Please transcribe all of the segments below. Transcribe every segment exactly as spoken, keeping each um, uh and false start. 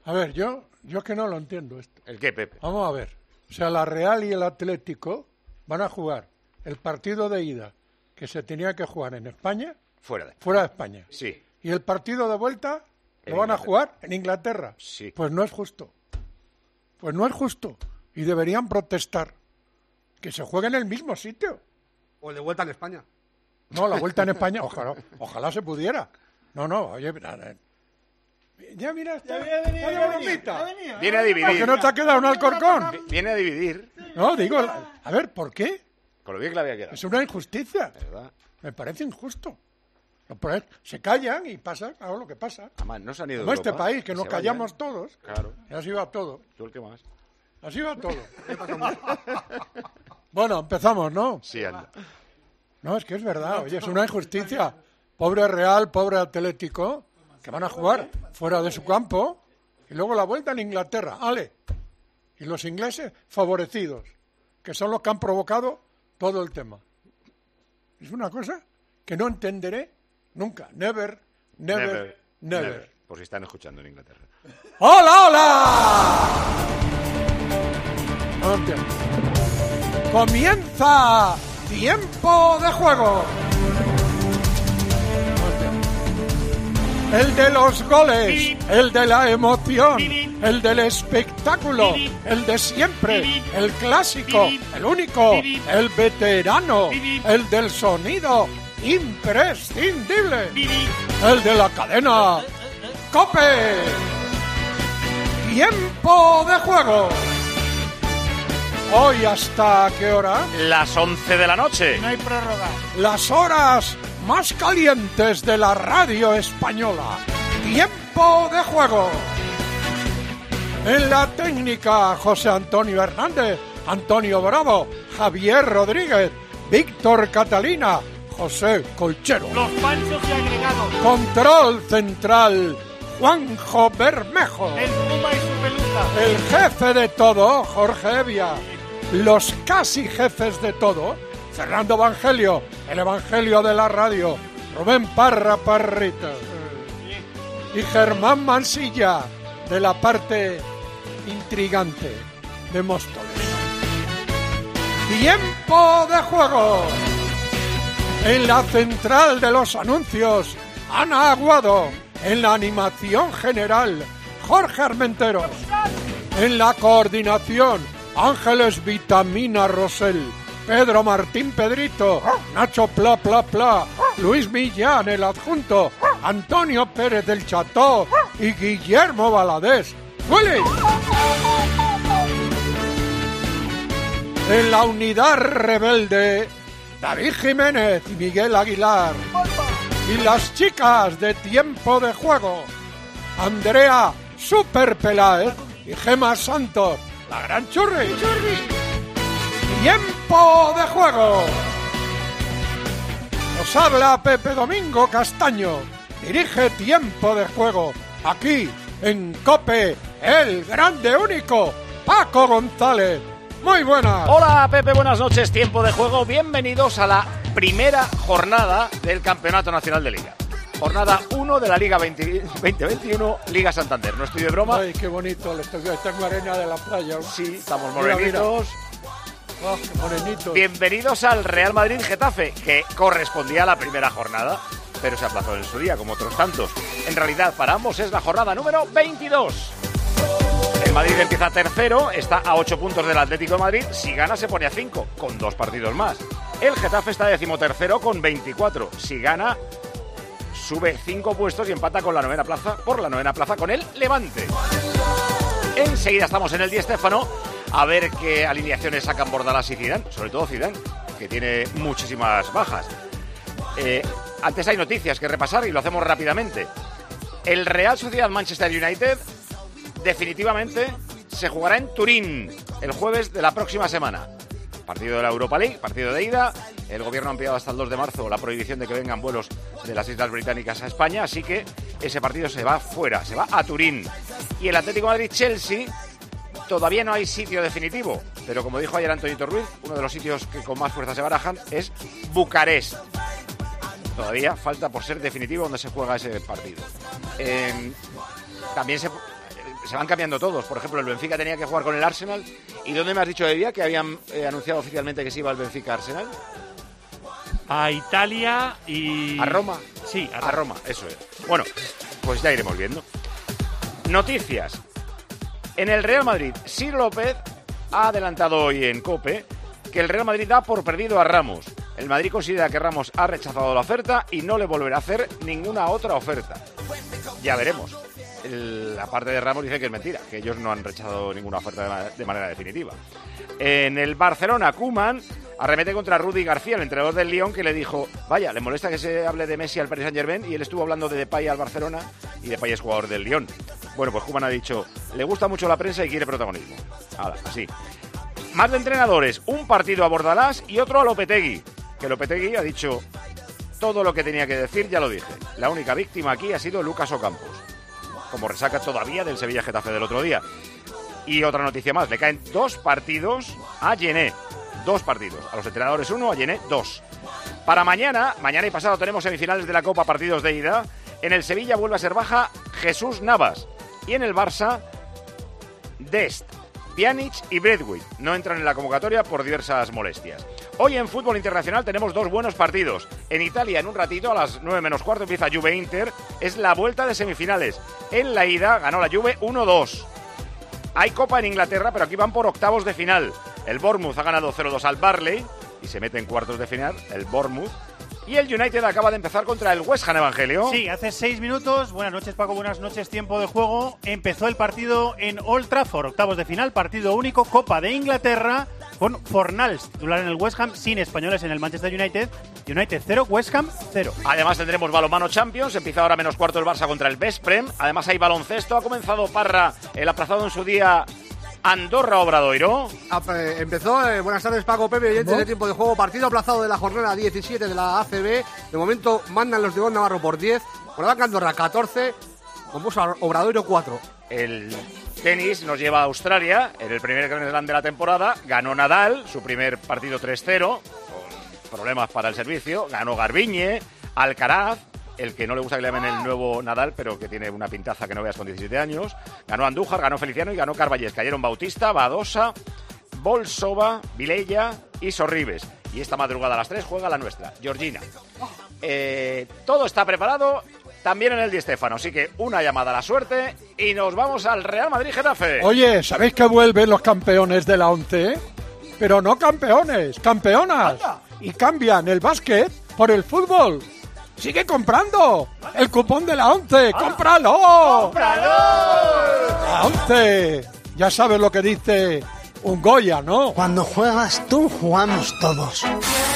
A ver, yo, yo es que no lo entiendo esto. ¿El qué, Pepe? Vamos a ver. O sea, la Real y el Atlético van a jugar el partido de ida que se tenía que jugar en España, Fuera de. fuera de España. Sí. Y el partido de vuelta En lo van a Inglaterra. jugar en Inglaterra. Sí. Pues no es justo. Pues no es justo. Y deberían protestar. Que se juegue en el mismo sitio. O el de vuelta en España. No, la vuelta en España, ojalá, ojalá se pudiera. No, no, oye, mira, ya mira, está, Ya venía, está de ya venía, bromita. ya venía. Viene a ¿Por qué dividir. no te ha quedado un alcorcón? Viene a dividir. No, digo, la- a ver, ¿por qué? Con lo bien que le había quedado. Es una injusticia. ¿Verdad? Me parece injusto. No, pero es- Se callan y pasa algo lo que pasa. Además, no se han ido de Como este Europa, país, que se nos vayan. callamos todos. Claro. Y así va todo. ¿Tú el qué más? Así va todo. Bueno, empezamos, ¿no? Sí, anda. No, es que es verdad, oye, es una injusticia. Pobre Real, pobre Atlético, que van a jugar fuera de su campo y luego la vuelta en Inglaterra. ¡Ale! Y los ingleses favorecidos, que son los que han provocado todo el tema. Es una cosa que no entenderé nunca. Never, never, never. Por si están escuchando en Inglaterra. ¡Hola, hola! No lo entiendo. Comienza tiempo de juego. No entiendo. El de los goles, el de la emoción, el del espectáculo, el de siempre, el clásico, el único, el veterano, el del sonido imprescindible, el de la cadena COPE. Tiempo de juego. Hoy hasta qué hora? Las once de la noche. No hay prórroga. Las horas más calientes de la radio española. Tiempo de juego. En la técnica, José Antonio Hernández, Antonio Bravo, Javier Rodríguez, Víctor Catalina, José Colchero. Los panchos y agregados. Control central, Juanjo Bermejo. El Puma y su peluca. El jefe de todo, Jorge Evia. Los casi jefes de todo, Fernando Evangelio, el Evangelio de la radio, Rubén Parra Parrita. Y Germán Mansilla, de la parte intrigante de Móstoles. Tiempo de juego. En la central de los anuncios, Ana Aguado. En la animación general, Jorge Armenteros. En la coordinación, Ángeles Vitamina Rosell, Pedro Martín Pedrito, Nacho Pla Pla Pla, Luis Millán el adjunto, Antonio Pérez del Cható y Guillermo Valadés. ¡Willy! En la unidad rebelde, David Jiménez y Miguel Aguilar. Y las chicas de Tiempo de Juego, Andrea Super Peláez y Gema Santos, la gran churri. Tiempo de Juego. Nos habla Pepe Domingo Castaño. Dirige Tiempo de Juego. Aquí en COPE, el grande único, Paco González. Muy buenas. Hola Pepe, buenas noches. Tiempo de juego. Bienvenidos a la primera jornada del Campeonato Nacional de Liga. Jornada uno de la Liga veinte veintiuno, Liga Santander. No estoy de broma. Ay, qué bonito. Está en la arena de la playa. Sí, estamos Mira, morenitos. mira. Oh, qué morenito. Bienvenidos al Real Madrid-Getafe, que correspondía a la primera jornada, pero se aplazó en su día, como otros tantos. En realidad, para ambos es la jornada número veintidós. El Madrid empieza tercero, está a ocho puntos del Atlético de Madrid. Si gana, se pone a cinco, con dos partidos más. El Getafe está decimotercero con veinticuatro. Si gana, sube cinco puestos y empata con la novena plaza, por la novena plaza con el Levante. Enseguida estamos en el Di Stéfano a ver qué alineaciones sacan Bordalás y Zidane, sobre todo Zidane, que tiene muchísimas bajas. Eh, antes hay noticias que repasar y lo hacemos rápidamente. El Real Sociedad Manchester United definitivamente se jugará en Turín el jueves de la próxima semana. Partido de la Europa League, partido de ida. El gobierno ha ampliado hasta el dos de marzo la prohibición de que vengan vuelos de las Islas Británicas a España, así que ese partido se va fuera, se va a Turín. Y el Atlético de Madrid-Chelsea, todavía no hay sitio definitivo, pero como dijo ayer Antonio Ruiz, uno de los sitios que con más fuerza se barajan es Bucarest. Todavía falta por ser definitivo donde se juega ese partido. Eh, también se... se van cambiando todos. Por ejemplo, el Benfica tenía que jugar con el Arsenal. ¿Y dónde me has dicho de día que habían eh, anunciado oficialmente que se iba el Benfica-Arsenal? A Italia y... ¿A Roma? Sí, a Roma. A Roma, eso es. Bueno, pues ya iremos viendo. Noticias. En el Real Madrid, Sir López ha adelantado hoy en COPE que el Real Madrid da por perdido a Ramos. El Madrid considera que Ramos ha rechazado la oferta y no le volverá a hacer ninguna otra oferta. Ya veremos. El, la parte de Ramos dice que es mentira, que ellos no han rechazado ninguna oferta de, ma- de manera definitiva. En el Barcelona, Koeman arremete contra Rudy García, el entrenador del Lyon, que le dijo, vaya, le molesta que se hable de Messi al Paris Saint-Germain, y él estuvo hablando de Depay al Barcelona, y Depay es jugador del Lyon. Bueno, pues Koeman ha dicho, le gusta mucho la prensa y quiere protagonismo. Ahora, así. Más de entrenadores, un partido a Bordalás y otro a Lopetegui, que Lopetegui ha dicho, todo lo que tenía que decir ya lo dije. La única víctima aquí ha sido Lucas Ocampos, como resaca todavía del Sevilla-Getafe del otro día. Y otra noticia más, le caen dos partidos a Gené. Dos partidos. A los entrenadores uno, a Gené dos. Para mañana, mañana y pasado tenemos semifinales de la Copa, partidos de ida. En el Sevilla vuelve a ser baja Jesús Navas. Y en el Barça, Dest, Pjanic y Braithwaite. No entran en la convocatoria por diversas molestias. Hoy en fútbol internacional tenemos dos buenos partidos. En Italia, en un ratito, a las nueve menos cuarto, empieza Juve-Inter. Es la vuelta de semifinales. En la ida ganó la Juve uno dos. Hay Copa en Inglaterra, pero aquí van por octavos de final. El Bournemouth ha ganado cero dos al Burnley y se mete en cuartos de final, el Bournemouth. Y el United acaba de empezar contra el West Ham, Evangelio. Sí, hace seis minutos. Buenas noches, Paco. Buenas noches, tiempo de juego. Empezó el partido en Old Trafford, octavos de final, partido único, Copa de Inglaterra, con Fornals titular en el West Ham, sin españoles en el Manchester United. United cero, West Ham cero. Además tendremos balonmano Champions, empieza ahora menos cuarto el Barça contra el Vesprem. Además hay baloncesto, ha comenzado Parra, el aplazado en su día Andorra Obradoiro. Eh, empezó, eh, buenas tardes Paco, Pepe, oyentes de tiempo de juego, partido aplazado de la jornada diecisiete de la A C B. De momento mandan los de Iván Navarro por diez, Cuernavaca Andorra catorce, vamos a Obradoiro cuatro. El tenis nos lleva a Australia, en el primer Grand Slam de la temporada, ganó Nadal, su primer partido tres cero, con problemas para el servicio, ganó Garbiñe, Alcaraz, el que no le gusta que le llamen el nuevo Nadal, pero que tiene una pintaza que no veas con diecisiete años, ganó Andújar, ganó Feliciano y ganó Carballés. Cayeron Bautista, Badosa, Bolsova, Vilella y Sorribes. Y esta madrugada a las tres juega la nuestra, Georgina. Eh, todo está preparado también en el Di Stéfano, así que una llamada a la suerte y nos vamos al Real Madrid-Getafe. Oye, ¿sabéis que vuelven los campeones de la ONCE? Pero no campeones, campeonas. Y cambian el básquet por el fútbol. ¡Sigue comprando! ¡El cupón de la ONCE! ¡Cómpralo! ¡Cómpralo! La ONCE. Ya sabes lo que dice un Goya, ¿no? Cuando juegas tú, jugamos todos.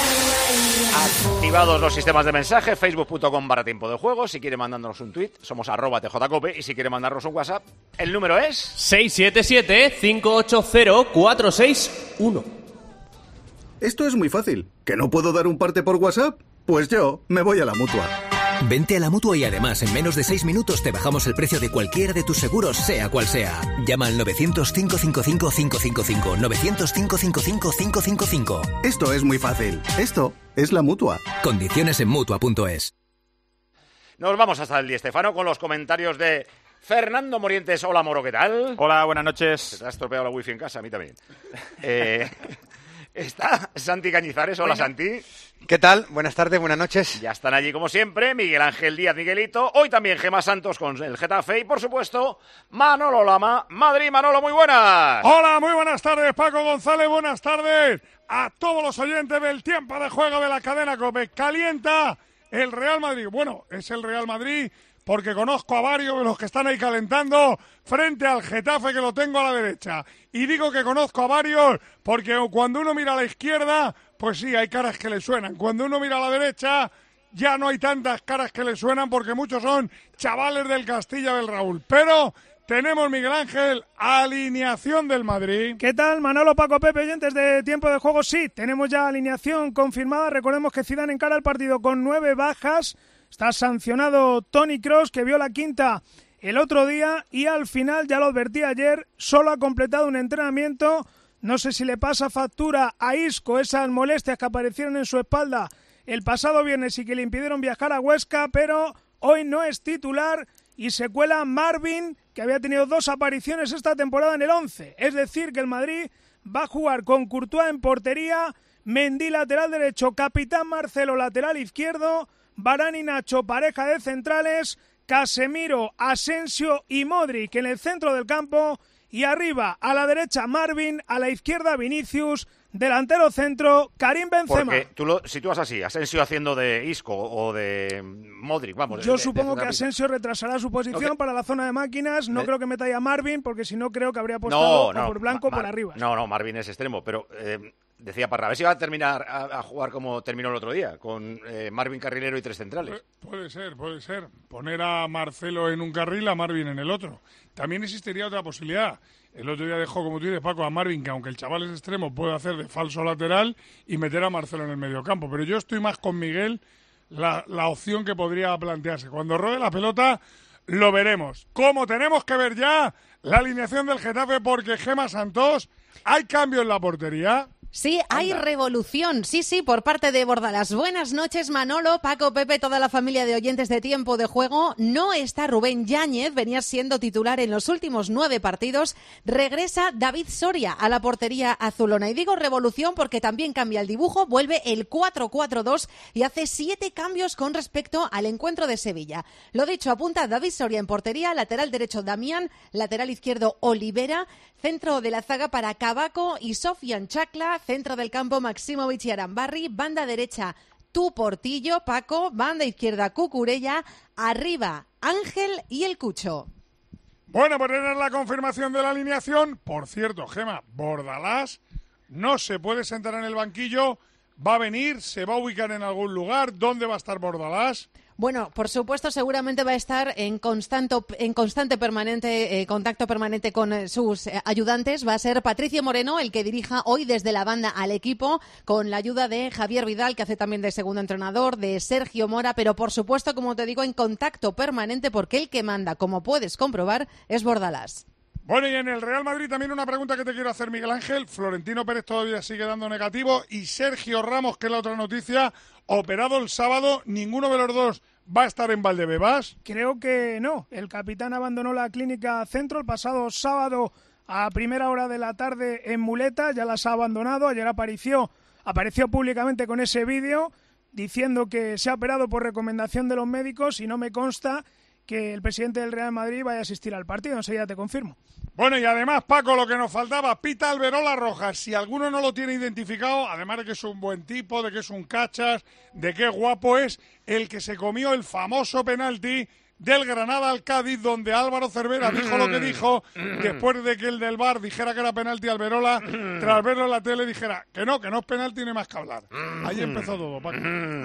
Activados los sistemas de mensaje, facebook punto com barra tiempo de juego. Si quiere mandarnos un tuit, somos arroba tjcope. Y si quiere mandarnos un WhatsApp, el número es seis siete siete, cinco ocho cero, cuatro seis uno. Esto es muy fácil. ¿Que no puedo dar un parte por WhatsApp? Pues yo me voy a la Mutua. Vente a la Mutua y además en menos de seis minutos te bajamos el precio de cualquiera de tus seguros, sea cual sea. Llama al novecientos, cinco cinco cinco, cinco cinco cinco, novecientos, cinco cinco cinco, cinco cinco cinco. Esto es muy fácil. Esto es la Mutua. Condiciones en Mutua punto es. Nos vamos hasta el Di Stéfano con los comentarios de Fernando Morientes. Hola, Moro, ¿qué tal? Hola, buenas noches. Se te ha estropeado la wifi en casa, a mí también. eh, está Santi Cañizares. Hola, bueno. Santi. ¿Qué tal? Buenas tardes, buenas noches. Ya están allí como siempre, Miguel Ángel Díaz, Miguelito. Hoy también Gemma Santos con el Getafe y, por supuesto, Manolo Lama, Madrid. Manolo, muy buenas. Hola, muy buenas tardes, Paco González. Buenas tardes a todos los oyentes del tiempo de juego de la cadena COPE. Calienta el Real Madrid. Bueno, es el Real Madrid porque conozco a varios de los que están ahí calentando frente al Getafe, que lo tengo a la derecha. Y digo que conozco a varios porque cuando uno mira a la izquierda, pues sí, hay caras que le suenan. Cuando uno mira a la derecha, ya no hay tantas caras que le suenan porque muchos son chavales del Castilla del Raúl. Pero tenemos, Miguel Ángel, alineación del Madrid. ¿Qué tal, Manolo, Paco, Pepe, oyentes de tiempo de juego? Sí, tenemos ya alineación confirmada. Recordemos que Zidane encara el partido con nueve bajas. Está sancionado Toni Kroos, que vio la quinta el otro día y al final, ya lo advertí ayer, solo ha completado un entrenamiento. No sé si le pasa factura a Isco esas molestias que aparecieron en su espalda el pasado viernes y que le impidieron viajar a Huesca, pero hoy no es titular y se cuela Marvin, que había tenido dos apariciones esta temporada en el once. Es decir, que el Madrid va a jugar con Courtois en portería, Mendy lateral derecho, Capitán Marcelo lateral izquierdo, Varane y Nacho pareja de centrales, Casemiro, Asensio y Modric en el centro del campo, y arriba a la derecha Marvin, a la izquierda Vinicius, delantero centro Karim Benzema. Porque tú lo sitúas así, Asensio haciendo de Isco o de Modric, vamos. Yo de, supongo de que Asensio retrasará su posición okay. para la zona de máquinas. No ¿Eh? creo que meta ya a Marvin, porque si no creo que habría apostado no, no, por Blanco Mar- por arriba. No, no, Marvin es extremo, pero eh, decía Parra, a ver si va a terminar a, a jugar como terminó el otro día, con eh, Marvin carrilero y tres centrales. Pu- puede ser, puede ser. Poner a Marcelo en un carril, a Marvin en el otro. También existiría otra posibilidad. El otro día dejó, como tú dices, Paco, a Marvin, que aunque el chaval es extremo, puede hacer de falso lateral y meter a Marcelo en el mediocampo. Pero yo estoy más con Miguel, la, la opción que podría plantearse. Cuando rode la pelota, lo veremos. Como tenemos que ver ya la alineación del Getafe, porque Gema Santos, hay cambio en la portería. Sí, hay Anda. revolución, sí, sí, por parte de Bordalás. Buenas noches, Manolo, Paco, Pepe, toda la familia de oyentes de Tiempo de Juego. No está Rubén Yáñez, venía siendo titular en los últimos nueve partidos. Regresa David Soria a la portería azulona. Y digo revolución porque también cambia el dibujo, vuelve el cuatro cuatro dos y hace siete cambios con respecto al encuentro de Sevilla. Lo dicho, apunta David Soria en portería, lateral derecho Damián, lateral izquierdo Olivera, centro de la zaga para Cavaco y Sofian Chacla, centro del campo Maximovic y Arambarri, banda derecha Tu Portillo, Paco, banda izquierda Cucurella, arriba Ángel y el Cucho. Bueno, pues tener la confirmación de la alineación. Por cierto, Gema, Bordalás no se puede sentar en el banquillo, va a venir, se va a ubicar en algún lugar. ¿Dónde va a estar Bordalás? Bueno, por supuesto, seguramente va a estar en constante, en constante permanente, eh, contacto permanente con eh, sus eh, ayudantes. Va a ser Patricio Moreno el que dirija hoy desde la banda al equipo, con la ayuda de Javier Vidal, que hace también de segundo entrenador, de Sergio Mora, pero por supuesto, como te digo, en contacto permanente, porque el que manda, como puedes comprobar, es Bordalás. Bueno, y en el Real Madrid también una pregunta que te quiero hacer, Miguel Ángel. Florentino Pérez todavía sigue dando negativo y Sergio Ramos, que es la otra noticia, operado el sábado. ¿Ninguno de los dos va a estar en Valdebebas? Creo que no. El capitán abandonó la clínica Centro el pasado sábado a primera hora de la tarde en muletas. Ya las ha abandonado. Ayer apareció, apareció públicamente con ese vídeo diciendo que se ha operado por recomendación de los médicos y no me consta que el presidente del Real Madrid vaya a asistir al partido. Enseguida te confirmo. Bueno, y además, Paco, lo que nos faltaba, Pita Alberola Rojas. Si alguno no lo tiene identificado, además de que es un buen tipo, de que es un cachas, de que guapo es, el que se comió el famoso penalti del Granada al Cádiz, donde Álvaro Cervera dijo lo que dijo, después de que el del V A R dijera que era penalti Alberola, tras verlo en la tele dijera que no, que no es penalti, no hay más que hablar. Ahí empezó todo, Paco.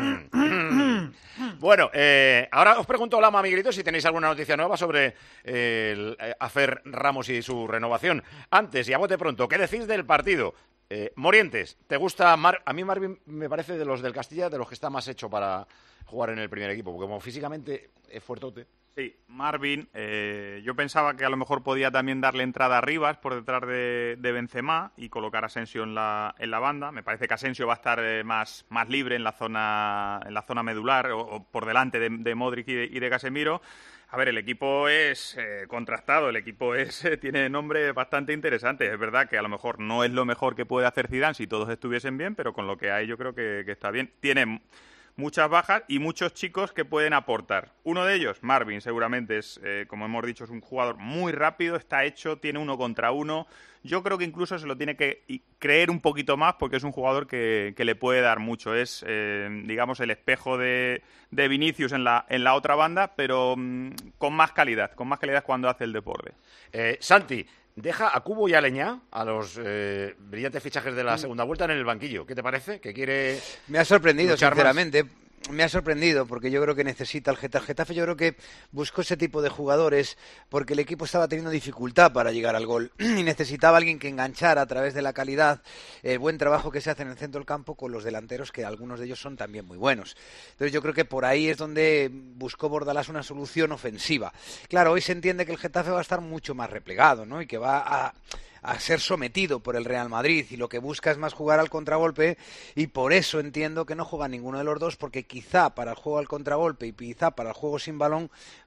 Bueno, eh, ahora os pregunto, Lama, Miguelito, si tenéis alguna noticia nueva sobre eh, el eh, Afer Ramos y su renovación. Antes, y a bote pronto, ¿qué decís del partido? Eh, Morientes, ¿te gusta? Mar- a mí Marvin me parece de los del Castilla, de los que está más hecho para jugar en el primer equipo, porque como físicamente es fuertote. Sí, Marvin, eh, yo pensaba que a lo mejor podía también darle entrada a Rivas por detrás de, de Benzema y colocar a Asensio en la, en la banda. Me parece que Asensio va a estar eh, más, más libre en la zona, en la zona medular o, o por delante de, de Modric y de, y de Casemiro. A ver, el equipo es eh, contrastado, el equipo es eh, tiene nombres bastante interesantes. Es verdad que a lo mejor no es lo mejor que puede hacer Zidane si todos estuviesen bien, pero con lo que hay yo creo que, que está bien. Tiene muchas bajas y muchos chicos que pueden aportar. Uno de ellos, Marvin, seguramente es, eh, como hemos dicho, es un jugador muy rápido, está hecho, tiene uno contra uno. Yo creo que incluso se lo tiene que creer un poquito más porque es un jugador que, que le puede dar mucho. Es, eh, digamos, el espejo de, de Vinicius en la, en la otra banda, pero mmm, con más calidad, con más calidad cuando hace el deporte. Eh, Santi, deja a Cubo y a Leñá, a los eh, brillantes fichajes de la segunda vuelta, en el banquillo. ¿Qué te parece? ¿Que quiere Me ha sorprendido, luchar sinceramente. Más? Me ha sorprendido porque yo creo que necesita el Getafe. Getafe yo creo que buscó ese tipo de jugadores porque el equipo estaba teniendo dificultad para llegar al gol y necesitaba alguien que enganchara a través de la calidad, el buen trabajo que se hace en el centro del campo con los delanteros, que algunos de ellos son también muy buenos. Entonces yo creo que por ahí es donde buscó Bordalás una solución ofensiva. Claro, hoy se entiende que el Getafe va a estar mucho más replegado, ¿no? Y que va a... a ser sometido por el Real Madrid y lo que busca es más jugar al contragolpe y por eso entiendo que no juega ninguno de los dos porque quizá para el juego al contragolpe y quizá para el juego sin balón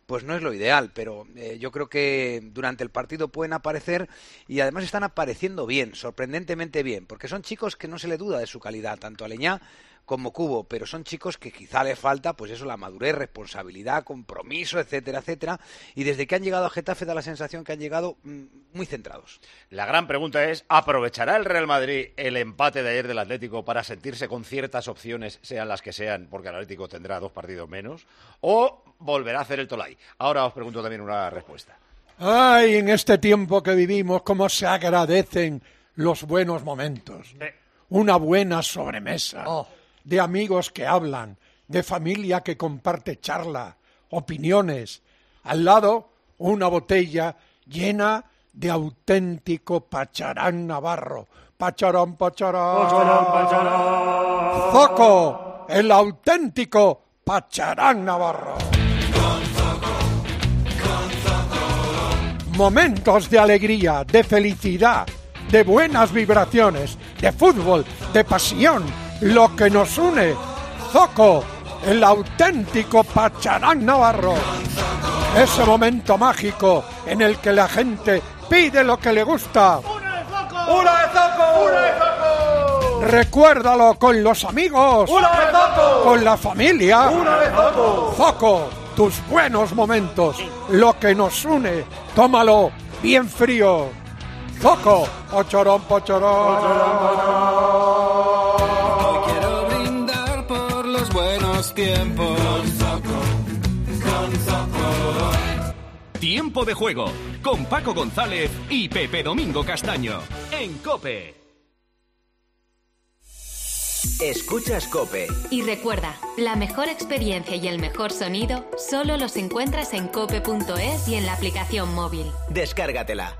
pues no es lo ideal, pero eh, yo creo que durante el partido pueden aparecer y además están apareciendo bien, sorprendentemente bien, porque son chicos que no se le duda de su calidad, tanto Aleñá como Cubo, pero son chicos que quizá le falta, pues eso, la madurez, responsabilidad, compromiso, etcétera, etcétera, y desde que han llegado a Getafe da la sensación que han llegado mmm, muy centrados. La gran pregunta es, ¿aprovechará el Real Madrid el empate de ayer del Atlético para sentirse con ciertas opciones, sean las que sean, porque el Atlético tendrá dos partidos menos, o volverá a hacer el Tolai? Ahora os pregunto también una respuesta. Ay, en este tiempo que vivimos, cómo se agradecen los buenos momentos. Eh. Una buena sobremesa. Oh. De amigos que hablan, de familia que comparte charla, opiniones. Al lado, una botella llena de auténtico pacharán navarro. Pacharán, pacharán. Pacharán, pacharán. Zoco, el auténtico pacharán navarro. Momentos de alegría, de felicidad, de buenas vibraciones, de fútbol, de pasión. Lo que nos une, Zoco, el auténtico pacharán navarro. Ese momento mágico en el que la gente pide lo que le gusta. ¡Una de Zoco! ¡Una de Zoco! ¡Una de Zoco! Recuérdalo con los amigos. ¡Una de Zoco! Con la familia. ¡Una de Zoco! Zoco, tus buenos momentos, lo que nos une, tómalo bien frío. Zoco, pacharán, pacharán. Buenos tiempos. Con Zoco, con Zoco. Tiempo de juego con Paco González y Pepe Domingo Castaño en COPE. Escuchas COPE. Y recuerda, la mejor experiencia y el mejor sonido solo los encuentras en cope punto es y en la aplicación móvil. Descárgatela.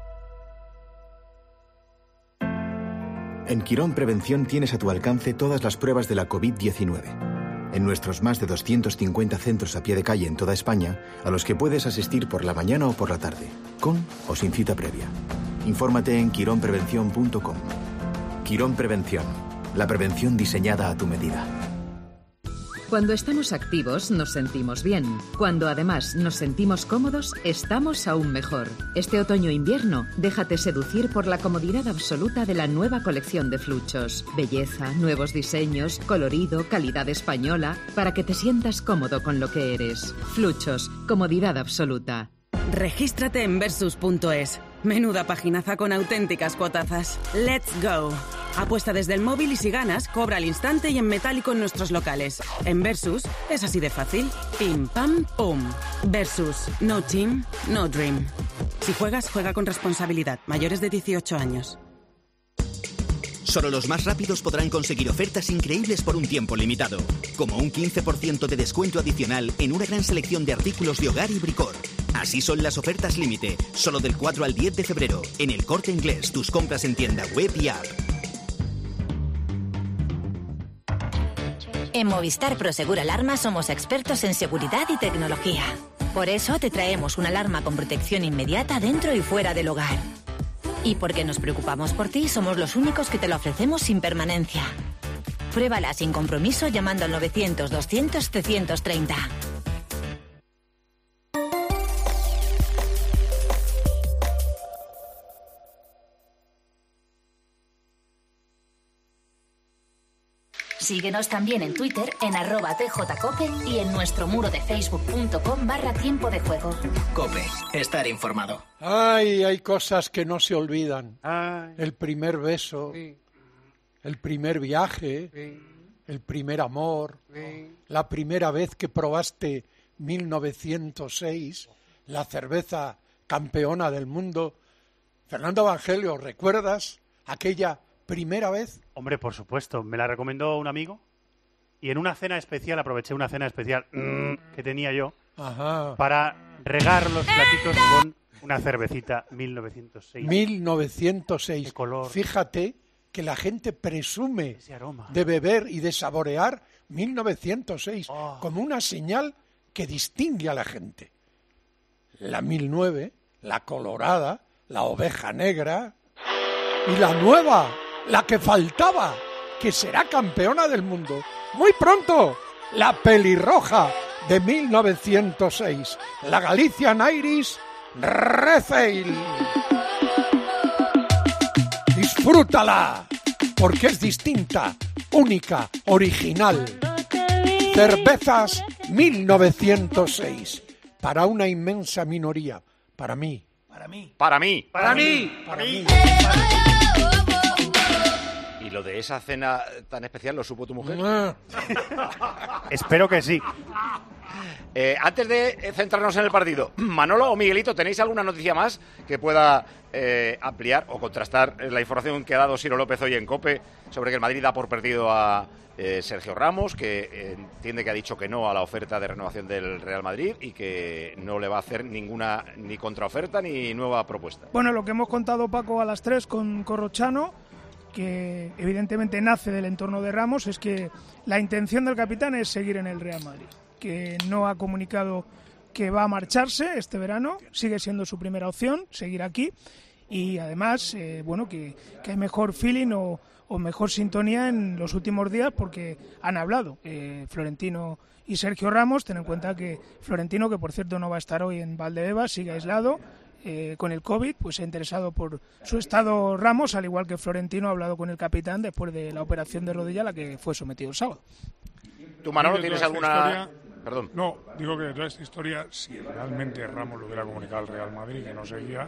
En Quirón Prevención tienes a tu alcance todas las pruebas de la covid diecinueve. En nuestros más de doscientos cincuenta centros a pie de calle en toda España, a los que puedes asistir por la mañana o por la tarde, con o sin cita previa. Infórmate en quirón prevención punto com. Quirón Prevención, la prevención diseñada a tu medida. Cuando estamos activos nos sentimos bien. Cuando además nos sentimos cómodos, estamos aún mejor. Este otoño-invierno, déjate seducir por la comodidad absoluta de la nueva colección de Fluchos. Belleza, nuevos diseños, colorido, calidad española, para que te sientas cómodo con lo que eres. Fluchos, comodidad absoluta. Regístrate en versus punto es. Menuda paginaza con auténticas cuotazas. ¡Let's go! Apuesta desde el móvil y si ganas, cobra al instante y en metálico en nuestros locales. En Versus es así de fácil. Pim, pam, pum. Versus. No team, no dream. Si juegas, juega con responsabilidad. Mayores de dieciocho años. Solo los más rápidos podrán conseguir ofertas increíbles por un tiempo limitado. Como un quince por ciento de descuento adicional en una gran selección de artículos de hogar y bricor. Así son las ofertas límite, solo del cuatro al diez de febrero. En El Corte Inglés, tus compras en tienda web y app. En Movistar Prosegur Alarma somos expertos en seguridad y tecnología. Por eso te traemos una alarma con protección inmediata dentro y fuera del hogar. Y porque nos preocupamos por ti, somos los únicos que te la ofrecemos sin permanencia. Pruébala sin compromiso llamando al novecientos doscientos trescientos treinta. Síguenos también en Twitter en arroba tjcope y en nuestro muro de facebook.com barra tiempo de juego. COPE, estar informado. Ay, hay cosas que no se olvidan. Ay. El primer beso, sí. El primer viaje, sí. El primer amor, sí. La primera vez que probaste mil novecientos seis, la cerveza campeona del mundo. Fernando Evangelio, ¿recuerdas aquella primera vez? Hombre, por supuesto. Me la recomendó un amigo y en una cena especial, aproveché una cena especial mm, que tenía yo Ajá. para regar los platitos con una cervecita mil novecientos seis. mil novecientos seis. Qué color. Fíjate que la gente presume ese aroma de beber y de saborear mil novecientos seis oh. como una señal que distingue a la gente. La mil nueve, la colorada, la oveja negra y la nueva, la que faltaba, que será campeona del mundo muy pronto, la pelirroja, de mil novecientos seis, la Galician Irish Red Ale. Disfrútala, porque es distinta, única, original. Cervezas mil novecientos seis, para una inmensa minoría, para mí. Para mí. Para mí. Para mí. Para mí. ¿Y lo de esa cena tan especial lo supo tu mujer? Espero que sí. Eh, antes de centrarnos en el partido, Manolo o Miguelito, ¿tenéis alguna noticia más que pueda eh, ampliar o contrastar la información que ha dado Ciro López hoy en COPE sobre que el Madrid da por perdido a eh, Sergio Ramos, que eh, entiende que ha dicho que no a la oferta de renovación del Real Madrid y que no le va a hacer ninguna ni contraoferta ni nueva propuesta? Bueno, lo que hemos contado, Paco, a las tres con Corrochano, que evidentemente nace del entorno de Ramos, es que la intención del capitán es seguir en el Real Madrid, que no ha comunicado que va a marcharse este verano, sigue siendo su primera opción, seguir aquí, y además, eh, bueno, que, que hay mejor feeling o, o mejor sintonía en los últimos días porque han hablado eh, Florentino y Sergio Ramos. Ten en cuenta que Florentino, que por cierto no va a estar hoy en Valdebebas, sigue aislado eh, con el COVID, pues ha interesado por su estado Ramos, al igual que Florentino ha hablado con el capitán después de la operación de rodilla a la que fue sometido el sábado. ¿Tú, Manolo, tienes alguna...? Historia, Perdón. No, digo que de toda esta historia, si realmente Ramos lo hubiera comunicado al Real Madrid, que no seguía,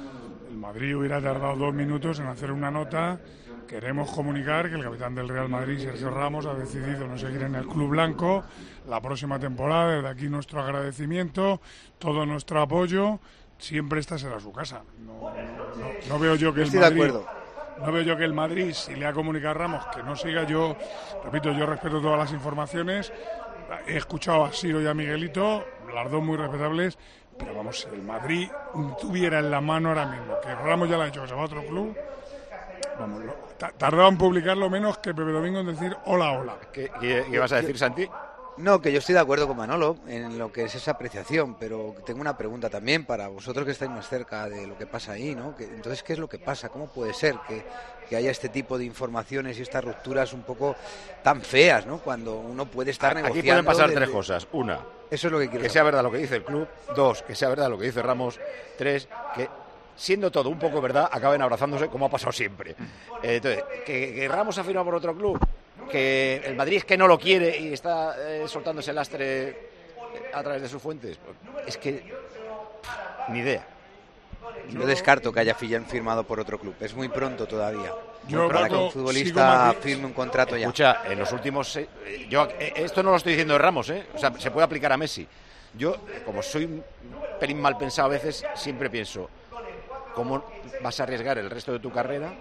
el Madrid hubiera tardado dos minutos en hacer una nota. Queremos comunicar que el capitán del Real Madrid, Sergio Ramos, ha decidido no seguir en el club blanco la próxima temporada. Desde aquí nuestro agradecimiento, todo nuestro apoyo. Siempre esta será su casa. No, no, no veo yo que el Estoy Madrid... de acuerdo. No veo yo que el Madrid, si le ha comunicado a Ramos que no siga, yo, repito, yo respeto todas las informaciones. He escuchado a Ciro y a Miguelito, las dos muy respetables, pero vamos, si el Madrid tuviera en la mano ahora mismo que Ramos ya le ha dicho que se va a otro club, vamos, lo, tardaba en publicarlo menos que Pepe Domingo en decir hola, hola. ¿Qué, qué, qué vas a decir, Santi? No, que yo estoy de acuerdo con Manolo en lo que es esa apreciación, pero tengo una pregunta también para vosotros que estáis más cerca de lo que pasa ahí, ¿no? Que, entonces, ¿qué es lo que pasa? ¿Cómo puede ser que, que haya este tipo de informaciones y estas rupturas un poco tan feas, ¿no? Cuando uno puede estar Aquí negociando... pueden pasar de, tres de... cosas. Una, eso es lo que quiero que saber. sea verdad lo que dice el club. Dos, que sea verdad lo que dice Ramos. Tres, que siendo todo un poco verdad, acaben abrazándose como ha pasado siempre. Eh, entonces, que, que Ramos ha firmado por otro club, que el Madrid es que no lo quiere y está eh, soltando ese lastre a través de sus fuentes, pues, es que pff, ni idea. Yo descarto que haya firmado por otro club, es muy pronto todavía. Yo para que un futbolista firme un contrato ya. Escucha, en los últimos... Eh, yo eh, esto no lo estoy diciendo de Ramos, ¿eh? O sea, se puede aplicar a Messi. Yo, como soy un pelín mal pensado a veces, siempre pienso, ¿cómo vas a arriesgar el resto de tu carrera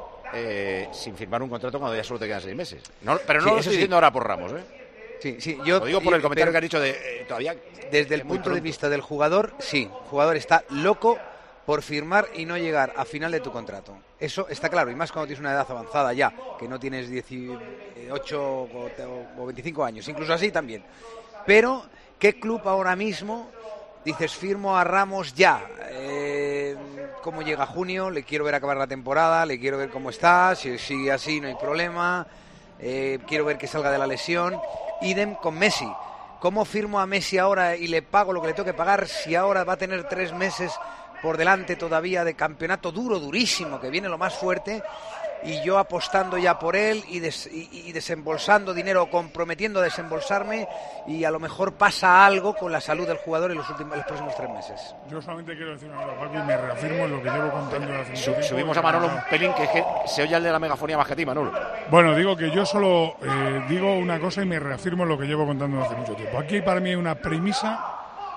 eh, sin firmar un contrato cuando ya solo te quedan seis meses? No, pero no Sí, lo eso estoy sí. diciendo ahora por Ramos, ¿eh? Sí, sí, yo lo digo por el comentario pero, que has dicho de eh, todavía... Desde el punto pronto. de vista del jugador, sí, el jugador está loco por firmar y no llegar a final de tu contrato. Eso está claro, y más cuando tienes una edad avanzada ya, que no tienes dieciocho o, o veinticinco años, incluso así también. Pero, ¿qué club ahora mismo dices firmo a Ramos ya? Eh, ¿Cómo llega junio? Le quiero ver acabar la temporada, le quiero ver cómo está, si sigue así no hay problema, eh, quiero ver que salga de la lesión. Idem con Messi. ¿Cómo firmo a Messi ahora y le pago lo que le tengo que pagar si ahora va a tener tres meses por delante todavía de campeonato duro, durísimo, que viene lo más fuerte, y yo apostando ya por él y, des, y, y desembolsando dinero, comprometiendo a desembolsarme, y a lo mejor pasa algo con la salud del jugador en los, últimos, en los próximos tres meses? Yo solamente quiero decir una cosa, Paco, y me reafirmo en lo que llevo contando desde hace mucho tiempo. Subimos a Manolo un pelín, que es que se oye el de la megafonía más que a ti, Manolo. Bueno, digo que yo solo eh, digo una cosa y me reafirmo en lo que llevo contando desde hace mucho tiempo. Aquí para mí hay una premisa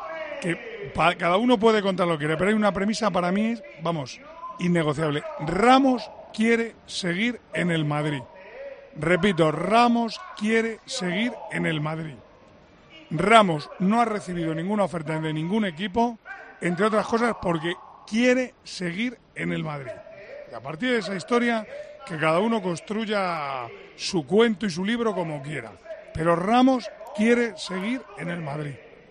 que para, cada uno puede contar lo que quiere, pero hay una premisa para mí, vamos, innegociable. Ramos quiere seguir en el Madrid. Repito, Ramos quiere seguir en el Madrid. Ramos no ha recibido ninguna oferta de ningún equipo, entre otras cosas porque quiere seguir en el Madrid. Y a partir de esa historia, que cada uno construya su cuento y su libro como quiera. Pero Ramos quiere seguir en el Madrid.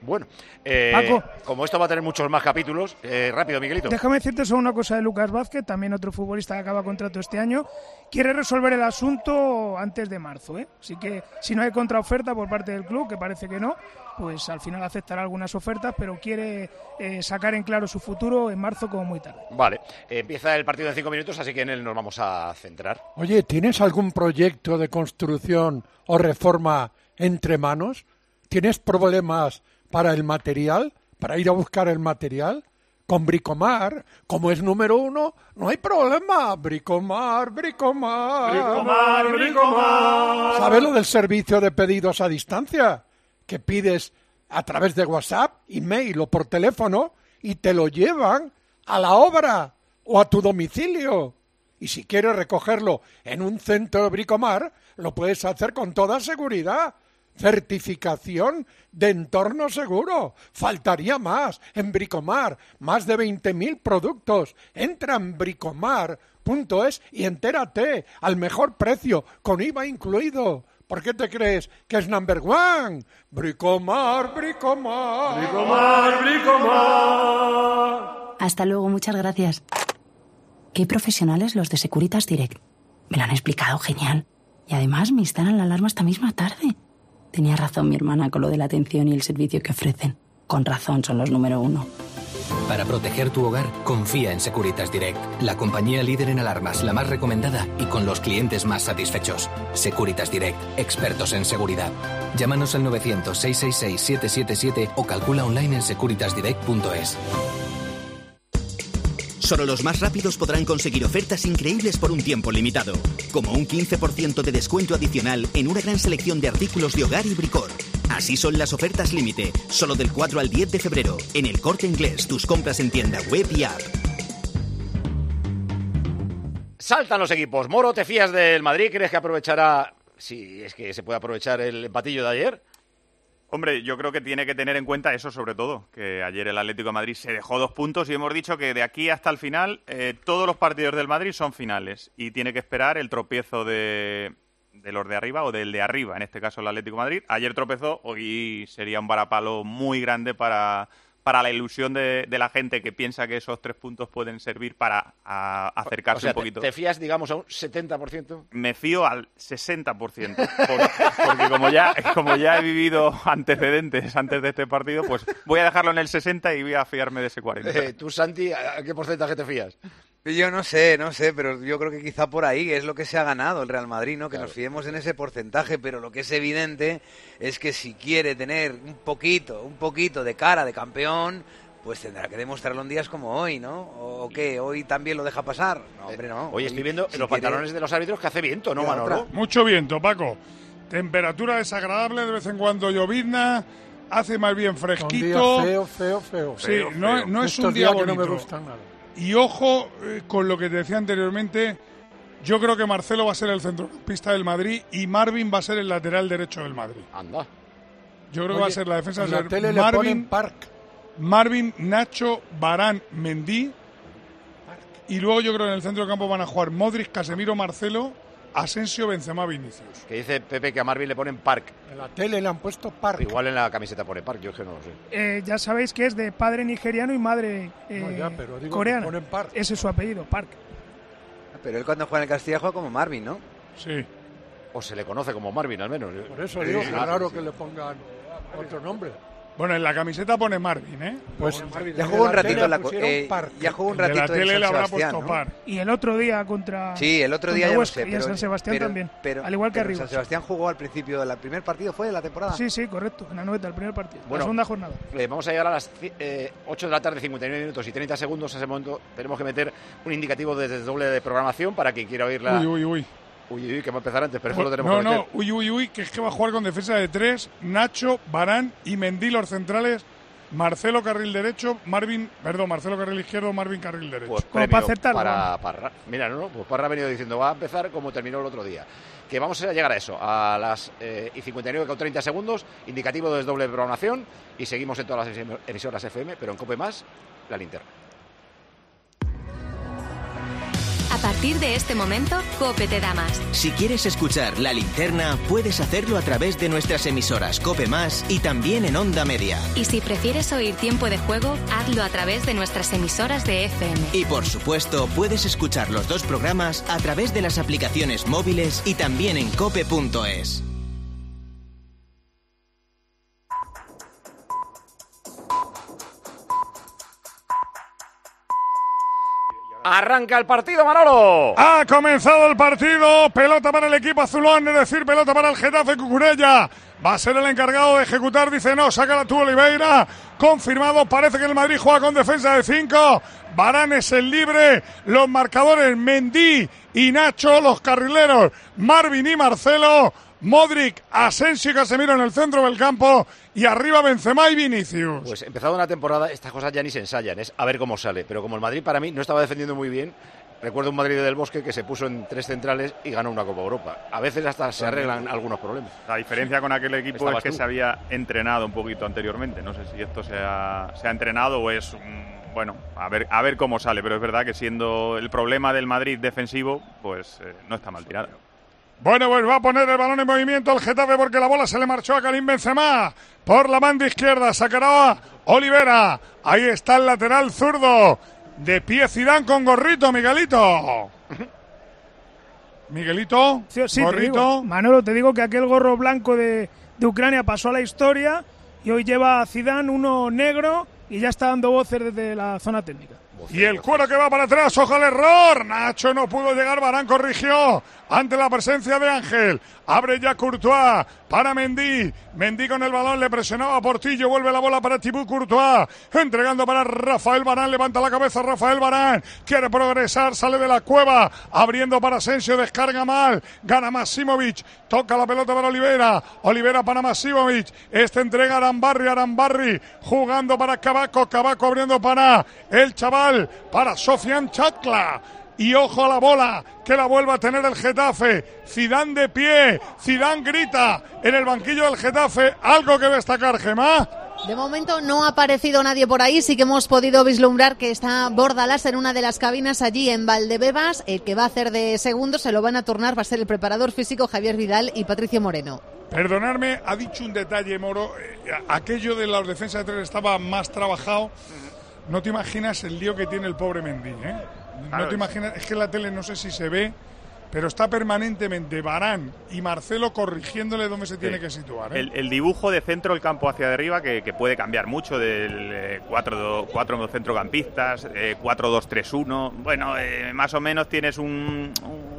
Bueno, eh, Paco. como esto va a tener muchos más capítulos, eh, rápido, Miguelito. Déjame decirte solo una cosa de Lucas Vázquez, también otro futbolista que acaba contrato este año. Quiere resolver el asunto antes de marzo, ¿eh? Así que si no hay contraoferta por parte del club, que parece que no, pues al final aceptará algunas ofertas, pero quiere eh, sacar en claro su futuro en marzo como muy tarde. Vale, eh, empieza el partido en cinco minutos, así que en él nos vamos a centrar. Oye, ¿tienes algún proyecto de construcción o reforma entre manos? ¿Tienes problemas para el material, para ir a buscar el material? Con Bricomar, como es número uno, no hay problema. Bricomar, Bricomar. Bricomar, Bricomar. ¿Sabes lo del servicio de pedidos a distancia? Que pides a través de WhatsApp, email o por teléfono y te lo llevan a la obra o a tu domicilio. Y si quieres recogerlo en un centro de Bricomar, lo puedes hacer con toda seguridad. Certificación de entorno seguro. Faltaría más. En Bricomar, más de veinte mil productos. Entra en bricomar punto es y entérate al mejor precio, con I V A incluido. ¿Por qué te crees que es number one? Bricomar, Bricomar. Bricomar, Bricomar. Hasta luego, muchas gracias. Qué profesionales los de Securitas Direct. Me lo han explicado genial. Y además me instalan la alarma esta misma tarde. Tenía razón mi hermana con lo de la atención y el servicio que ofrecen. Con razón son los número uno. Para proteger tu hogar, confía en Securitas Direct, la compañía líder en alarmas, la más recomendada y con los clientes más satisfechos. Securitas Direct, expertos en seguridad. Llámanos al novecientos, seiscientos sesenta y seis, siete siete siete o calcula online en securitas direct punto es. Solo los más rápidos podrán conseguir ofertas increíbles por un tiempo limitado, como un quince por ciento de descuento adicional en una gran selección de artículos de hogar y bricor. Así son las ofertas límite, solo del cuatro al diez de febrero, en El Corte Inglés, tus compras en tienda web y app. Saltan los equipos. Moro, ¿te fías del Madrid? ¿Crees que aprovechará, si es que se puede aprovechar el empatillo de ayer? Hombre, yo creo que tiene que tener en cuenta eso sobre todo, que ayer el Atlético de Madrid se dejó dos puntos y hemos dicho que de aquí hasta el final eh, todos los partidos del Madrid son finales y tiene que esperar el tropiezo de, de los de arriba o del de arriba, en este caso el Atlético de Madrid. Ayer tropezó, hoy sería un varapalo muy grande para, para la ilusión de, de la gente que piensa que esos tres puntos pueden servir para a, acercarse o sea, un poquito. ¿te, ¿Te fías, digamos, a un setenta por ciento? Me fío al sesenta por ciento, por, porque como ya, como ya he vivido antecedentes antes de este partido, pues voy a dejarlo en el sesenta y voy a fiarme de ese cuarenta. Eh, ¿Tú, Santi, a qué porcentaje te fías? Yo no sé, no sé, pero yo creo que quizá por ahí es lo que se ha ganado el Real Madrid, ¿no? Que Claro. nos fiemos en ese porcentaje, pero lo que es evidente es que si quiere tener un poquito, un poquito de cara de campeón, pues tendrá que demostrarlo en días como hoy, ¿no? ¿O qué? ¿Hoy también lo deja pasar? No, hombre, no. Oye, estoy viendo si en los quiere- pantalones de los árbitros que hace viento, ¿no, Queda Manolo? otra. Mucho viento, Paco. Temperatura desagradable, de vez en cuando llovizna, hace más bien Un fresquito. día feo, feo, feo. Sí, Feo, no, feo. no es Estos un día días que no bonito. me gustan nada. Y ojo eh, con lo que te decía anteriormente, yo creo que Marcelo va a ser el centrocampista del Madrid y Marvin va a ser el lateral derecho del Madrid. Anda. Yo creo Oye, que va a ser la defensa en va a la ser tele le ponen Marvin, Park. Marvin, Nacho, Varane, Mendy. Y luego yo creo que en el centro del campo van a jugar Modric, Casemiro, Marcelo, Asensio, Benzema, Vinicius. Que dice Pepe que a Marvin le ponen Park. En la tele le han puesto Park. Igual en la camiseta pone Park, yo es que no lo sé. Eh, ya sabéis que es de padre nigeriano y madre eh, No, ya, pero digo que coreana. ponen Park. Ese es su apellido, Park. Pero él cuando juega en el Castilla juega como Marvin, ¿no? Sí. O se le conoce como Marvin, al menos. Por eso Sí, digo sí, que sí, es raro sí. que le pongan otro nombre. Bueno, en la camiseta pone Marvin, ¿eh? Pues Ya jugó un en la tele ratito en la co- pusieron eh, Park. ya jugó un De la ratito en tele San le habrá Sebastián, puesto ¿no? Par. Y el otro día contra. Sí, el otro contra día ya no Huesca sé, y en pero, San Sebastián pero- también. pero- al igual que pero arriba. San Sebastián jugó al principio del primer partido, ¿fue de la temporada? Sí, sí, correcto. En la noveta, el primer partido. Bueno. la segunda jornada. Eh, vamos a llegar a las eh, ocho de la tarde, cincuenta y nueve minutos y treinta segundos. En ese momento tenemos que meter un indicativo desde doble de programación para quien quiera oírla. Uy, uy, uy. Uy, uy, que va a empezar antes, pero eso lo tenemos no, que meter. no, uy, uy, uy, que es que va a jugar con defensa de tres, Nacho, Varane y Mendy los centrales, Marcelo carril derecho, Marvin, perdón, Marcelo carril izquierdo, Marvin carril derecho. Pues Como premio para acertarlo, para Parra. Mira, no, no, pues Parra ha venido diciendo, va a empezar como terminó el otro día. Que vamos a llegar a eso, a las eh, y cincuenta y nueve con treinta segundos, indicativo de doble programación, y seguimos en todas las emisoras F M, pero en Cope Más, la linterna. A partir de este momento, COPE te da más. Si quieres escuchar La Linterna, puedes hacerlo a través de nuestras emisoras COPE Más y también en Onda Media. Y si prefieres oír Tiempo de Juego, hazlo a través de nuestras emisoras de F M. Y por supuesto, puedes escuchar los dos programas a través de las aplicaciones móviles y también en cope punto es. Arranca el partido, Manolo. Ha comenzado el partido. Pelota para el equipo azulón, es decir, pelota para el Getafe. Cucurella va a ser el encargado de ejecutar. Dice no, sácala tú, Oliveira. Confirmado, parece que el Madrid juega con defensa de cinco. Varane es el libre. Los marcadores Mendy y Nacho, los carrileros Marvin y Marcelo. Modric, Asensio y Casemiro en el centro del campo y arriba Benzema y Vinicius. Pues empezado una temporada, estas cosas ya ni se ensayan, es a ver cómo sale. Pero como el Madrid para mí no estaba defendiendo muy bien, recuerdo un Madrid del Bosque que se puso en tres centrales y ganó una Copa Europa. A veces hasta se arreglan algunos problemas. La diferencia con aquel equipo Estabas es que tú. se había entrenado un poquito anteriormente. No sé si esto se ha, se ha entrenado o es... mm, bueno, a ver, a ver cómo sale. Pero es verdad que siendo el problema del Madrid defensivo, pues eh, no está mal tirado. Bueno, pues va a poner el balón en movimiento el Getafe porque la bola se le marchó a Karim Benzema. Por la banda izquierda sacará a Olivera. Ahí está el lateral zurdo. De pie Zidane con gorrito, Miguelito. Miguelito, Sí, sí, te gorrito. digo, Manolo, te digo que aquel gorro blanco de, de Ucrania pasó a la historia y hoy lleva a Zidane uno negro y ya está dando voces desde la zona técnica. Y el cuero que va para atrás, ojo al error. Nacho no pudo llegar, Varane corrigió ante la presencia de Ángel. Abre ya Courtois para Mendy. Mendy con el balón le presionaba a Portillo. Vuelve la bola para Thibaut Courtois. Entregando para Rafael Varane. Levanta la cabeza Rafael Varane. Quiere progresar, sale de la cueva. Abriendo para Asensio, descarga mal. Gana Massimovic. Toca la pelota para Olivera. Olivera para Massimovic. Este entrega a Arambarri. Arambarri jugando para Cavaco. Cavaco abriendo para el chaval. Para Sofian Chatla. Y ojo a la bola, que la vuelva a tener el Getafe. Zidane de pie, Zidane grita en el banquillo del Getafe. ¿Algo que destacar, Gemma? De momento no ha aparecido nadie por ahí, sí que hemos podido vislumbrar que está Bordalás en una de las cabinas allí en Valdebebas. El que va a hacer de segundo se lo van a turnar, va a ser el preparador físico Javier Vidal y Patricio Moreno. Perdonadme, ha dicho un detalle, Moro. Eh, aquello de la defensa de tres estaba más trabajado. No te imaginas el lío que tiene el pobre Mendy, ¿eh? Claro, no te imaginas, es que en la tele no sé si se ve, pero está permanentemente Varane y Marcelo corrigiéndole dónde se Sí. tiene que situar, ¿eh? El, el dibujo de centro del campo hacia arriba que, que puede cambiar mucho del eh, cuatro centrocampistas, eh, cuatro dos tres uno. Bueno, eh, más o menos tienes un,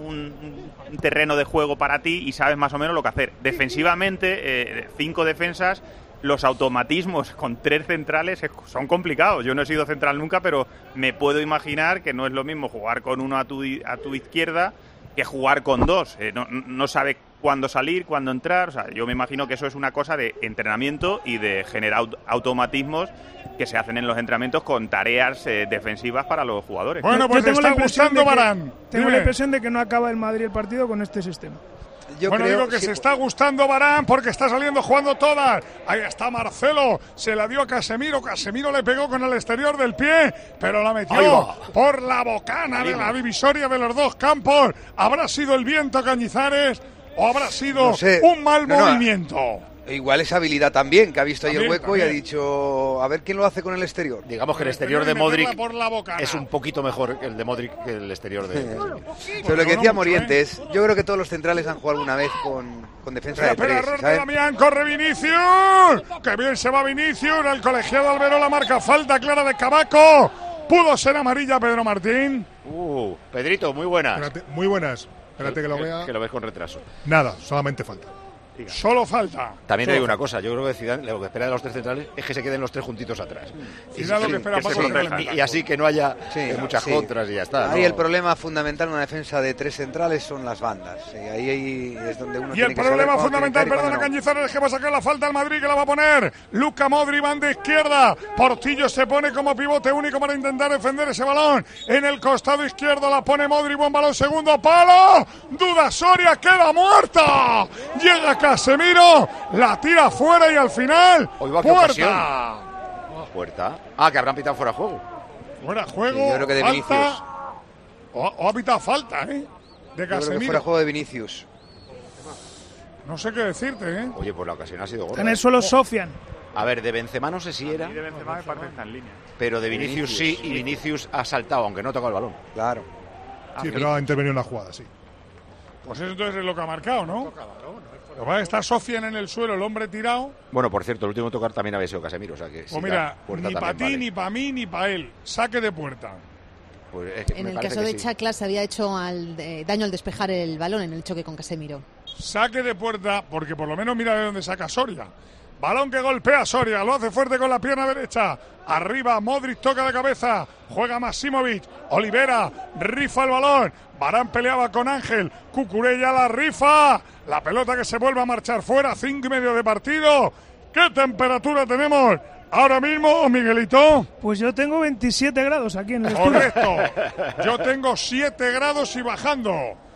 un, un terreno de juego para ti y sabes más o menos lo que hacer. Defensivamente, eh, cinco defensas. Los automatismos con tres centrales son complicados. Yo no he sido central nunca, pero me puedo imaginar que no es lo mismo jugar con uno a tu, a tu izquierda que jugar con dos. Eh, no, no sabe cuándo salir, cuándo entrar. O sea, yo me imagino que eso es una cosa de entrenamiento y de generar aut- automatismos que se hacen en los entrenamientos con tareas eh, defensivas para los jugadores. Bueno, pues Yo tengo está la impresión gustando de que- Varane. Tengo Dime. la impresión de que no acaba el Madrid el partido con este sistema. Yo bueno, creo digo que sí, se está gustando Varane porque está saliendo jugando todas. Ahí está Marcelo, se la dio a Casemiro. Casemiro le pegó con el exterior del pie, pero la Ahí metió va. por la bocana de la divisoria de los dos campos. ¿Habrá sido el viento, Cañizares, o habrá sido No sé. un mal No, no. movimiento? Igual es habilidad también, que ha visto ahí el También, hueco y ha también. dicho, a ver quién lo hace con el exterior. Digamos que el El exterior de exterior y Modric meterla por la bocana. es un poquito mejor que el de Modric que el exterior de... Pero lo que no decía mucho, Morientes, yo creo que todos los centrales han jugado alguna vez con, con defensa de Espera, tres, error de ¿sabes? Damián, corre Vinicius. Que bien se va Vinicius. El colegiado Alberola marca falta clara de Cavaco. Pudo ser amarilla Pedro Martín. Uh, Pedrito, muy buenas. Espérate, muy buenas. Espérate que lo vea. Que lo ves con retraso. Nada, solamente falta. Solo falta. También te Solo digo una cosa, yo creo que Zidane lo que espera de los tres centrales es que se queden los tres juntitos atrás. Y, Zidane lo que espera que Paco se es que protejan. le- y así que no haya Sí, eh, muchas sí. contras y ya está. Ahí ¿no? el problema fundamental en una defensa de tres centrales son las bandas. Y ahí, ahí es donde uno Y tiene el que saber problema cuándo fundamental, tiene que perdona entrar y cuándo Cañizares, es que va a sacar la falta al Madrid, que la va a poner Luka Modric, banda izquierda. Portillo se pone como pivote único para intentar defender ese balón. En el costado izquierdo la pone Modric, buen balón, segundo palo. Duda Soria, queda muerta. Llega Casemiro, la tira fuera y al final, Hoy va, qué puerta. Puerta. Ah, que habrán pitado fuera de juego. Fuera de juego, Sí, yo creo que de falta. Vinicius. O, o ha pitado falta, ¿eh? De Yo creo que Casemiro. fuera juego de Vinicius. No sé qué decirte, ¿eh? Oye, pues la ocasión ha sido gorda. En el suelo Oh. Sofian. A ver, de Benzema no sé si era, Y de Benzema me parece que está en línea. pero de Vinicius sí, y Vinicius ha saltado, aunque no tocó el balón. Claro. Sí, pero ha intervenido en la jugada, sí. Pues eso entonces es lo que ha marcado, ¿no? Lo que pasa es que está Sofian en el suelo, el hombre tirado. Bueno, por cierto, el último tocar también había sido Casemiro, o sea que... Pues si mira, da puerta ni para también ti, vale. ni para mí, ni para él. Saque de puerta. Pues es que En me el parece caso que de sí. Chacla se había hecho al, eh, daño al despejar el balón en el choque con Casemiro. Saque de puerta, porque por lo menos mira de dónde saca Soria. Balón que golpea Soria, lo hace fuerte con la pierna derecha. Arriba, Modric toca de cabeza. Juega Maximovic. Olivera rifa el balón. Varane peleaba con Ángel. Cucurella la rifa. La pelota que se vuelve a marchar fuera. Cinco y medio de partido. ¿Qué temperatura tenemos ahora mismo, Miguelito? Pues yo tengo veintisiete grados aquí en el estudio. Correcto. Yo tengo siete grados y bajando.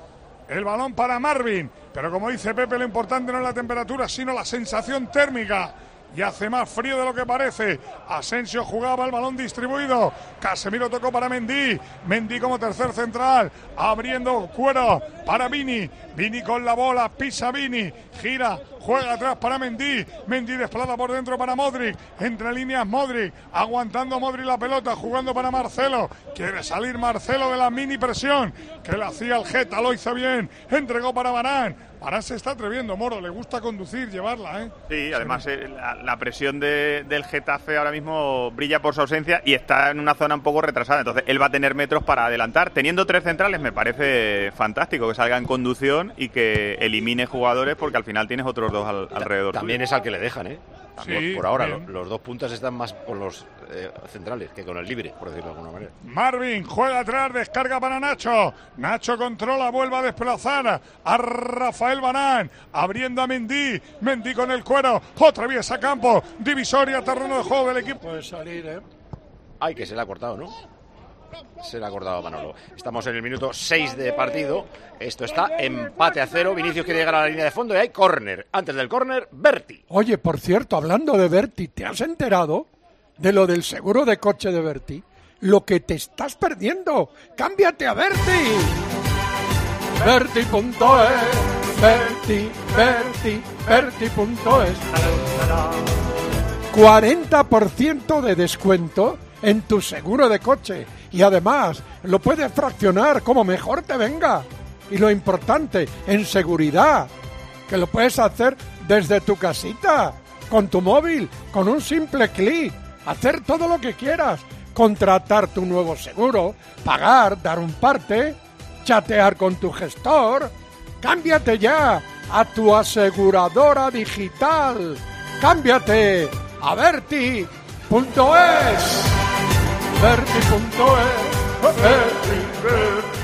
El balón para Marvin. Pero como dice Pepe, lo importante no es la temperatura, sino la sensación térmica. Y hace más frío de lo que parece. Asensio jugaba el balón distribuido. Casemiro tocó para Mendy. Mendy como tercer central. Abriendo cuero para Vini. Vini con la bola. Pisa Vini. Gira. Juega atrás para Mendy. Mendy desplaza por dentro para Modric. Entre líneas Modric. Aguantando Modric la pelota. Jugando para Marcelo. Quiere salir Marcelo de la mini presión que le hacía el Geta. Lo hizo bien. Entregó para Varane. Varane se está atreviendo, Moro. Le gusta conducir, llevarla, ¿eh? Sí, además eh, la, la presión de, del Getafe ahora mismo brilla por su ausencia y está en una zona un poco retrasada. Entonces él va a tener metros para adelantar. Teniendo tres centrales me parece fantástico que salga en conducción y que elimine jugadores porque al final tienes otros dos al, alrededor. También tuyo. es al que le dejan, ¿eh? Sí, por ahora, bien. lo, los dos puntas están más con los eh, centrales que con el libre, por decirlo de alguna manera. Marvin juega atrás, descarga para Nacho. Nacho controla, vuelve a desplazar a Rafael Varane, abriendo a Mendy. Mendy con el cuero, otra vez a campo, divisoria, terreno de juego del equipo. Puede salir, ¿eh? Ay, que se le ha cortado, ¿no? Se le ha cortado a Manolo. Estamos en el minuto seis de partido. Esto está empate a cero. Vinicius quiere llegar a la línea de fondo y hay córner. Antes del córner, Berti. Oye, por cierto, hablando de Berti, ¿te has enterado de lo del seguro de coche de Berti? Lo que te estás perdiendo. ¡Cámbiate a Berti! Berti punto es, Berti, Berti, Berti punto es. cuarenta por ciento de descuento en tu seguro de coche. Y además, lo puedes fraccionar como mejor te venga. Y lo importante, en seguridad, que lo puedes hacer desde tu casita, con tu móvil, con un simple clic. Hacer todo lo que quieras. Contratar tu nuevo seguro, pagar, dar un parte, chatear con tu gestor. Cámbiate ya a tu aseguradora digital. Cámbiate a Berti punto es. Berti punto es. Berti, Berti.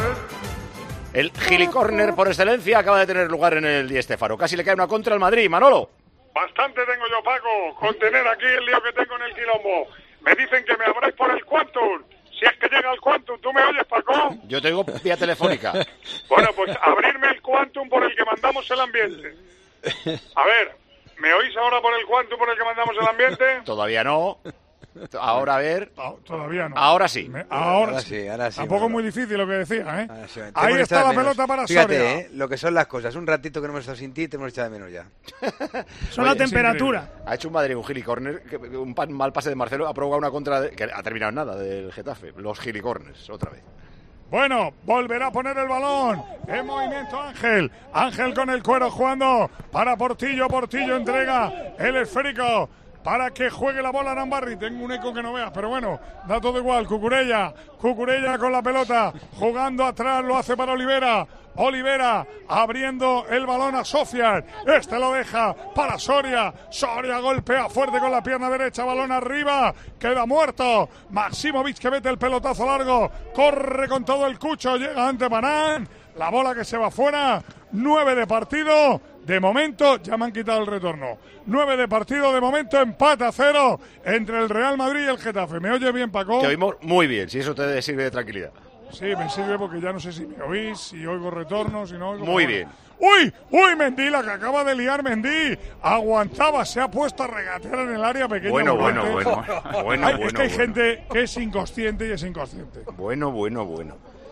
El gilicórner por excelencia acaba de tener lugar en el Di Stéfano. Casi le cae una contra al Madrid, Manolo. Bastante tengo yo, Paco, con tener aquí el lío que tengo en el quilombo. Me dicen que me abráis por el Quantum. Si es que llega el Quantum, ¿tú me oyes, Paco? Yo te digo vía telefónica. Bueno, pues abrirme el Quantum por el que mandamos el ambiente. A ver, ¿me oís ahora por el Quantum por el que mandamos el ambiente? Todavía no. Ahora a ver. Todavía no. Ahora sí. Me- ahora, Ahora sí. sí, ahora sí, Tampoco es Manolo. muy difícil lo que decía, ¿eh? Ahora sí, te Ahí hemos está echado la de menos. pelota para Fíjate, Soria. ¿eh? Lo que son las cosas. Un ratito que no hemos estado sin ti, te hemos echado de menos ya. Son la Oye, es temperatura. Ha hecho un Madrid un gilicórner, que- un pa- mal pase de Marcelo, ha provocado una contra de- que ha terminado en nada del Getafe. Los gilicórners, otra vez. Bueno, volverá a poner el balón. En movimiento Ángel. Ángel con el cuero jugando para Portillo. Portillo entrega el esférico para que juegue la bola Nambarri. Tengo un eco que no veas, pero bueno, da todo igual. Cucurella. Cucurella con la pelota. Jugando atrás, lo hace para Olivera. Olivera abriendo el balón a Sofian. Este lo deja para Soria. Soria golpea fuerte con la pierna derecha. Balón arriba. Queda muerto. Maximovic que mete el pelotazo largo. Corre con todo el cucho. Llega ante Banán. La bola que se va fuera. Nueve de partido. De momento ya me han quitado el retorno. Nueve de partido. De momento empate a cero entre el Real Madrid y el Getafe. ¿Me oye bien, Paco? Te oímos muy bien, si eso te sirve de tranquilidad. Sí, me sirve porque ya no sé si me oís, si oigo retorno, si no oigo. Muy Bueno. bien. ¡Uy! ¡Uy, Mendy! La que acaba de liar Mendy. Aguantaba, se ha puesto a regatear en el área pequeña. Bueno, volante. bueno, bueno. Bueno, Ay, bueno, es que hay bueno. gente que es inconsciente y es inconsciente. Bueno, bueno, bueno.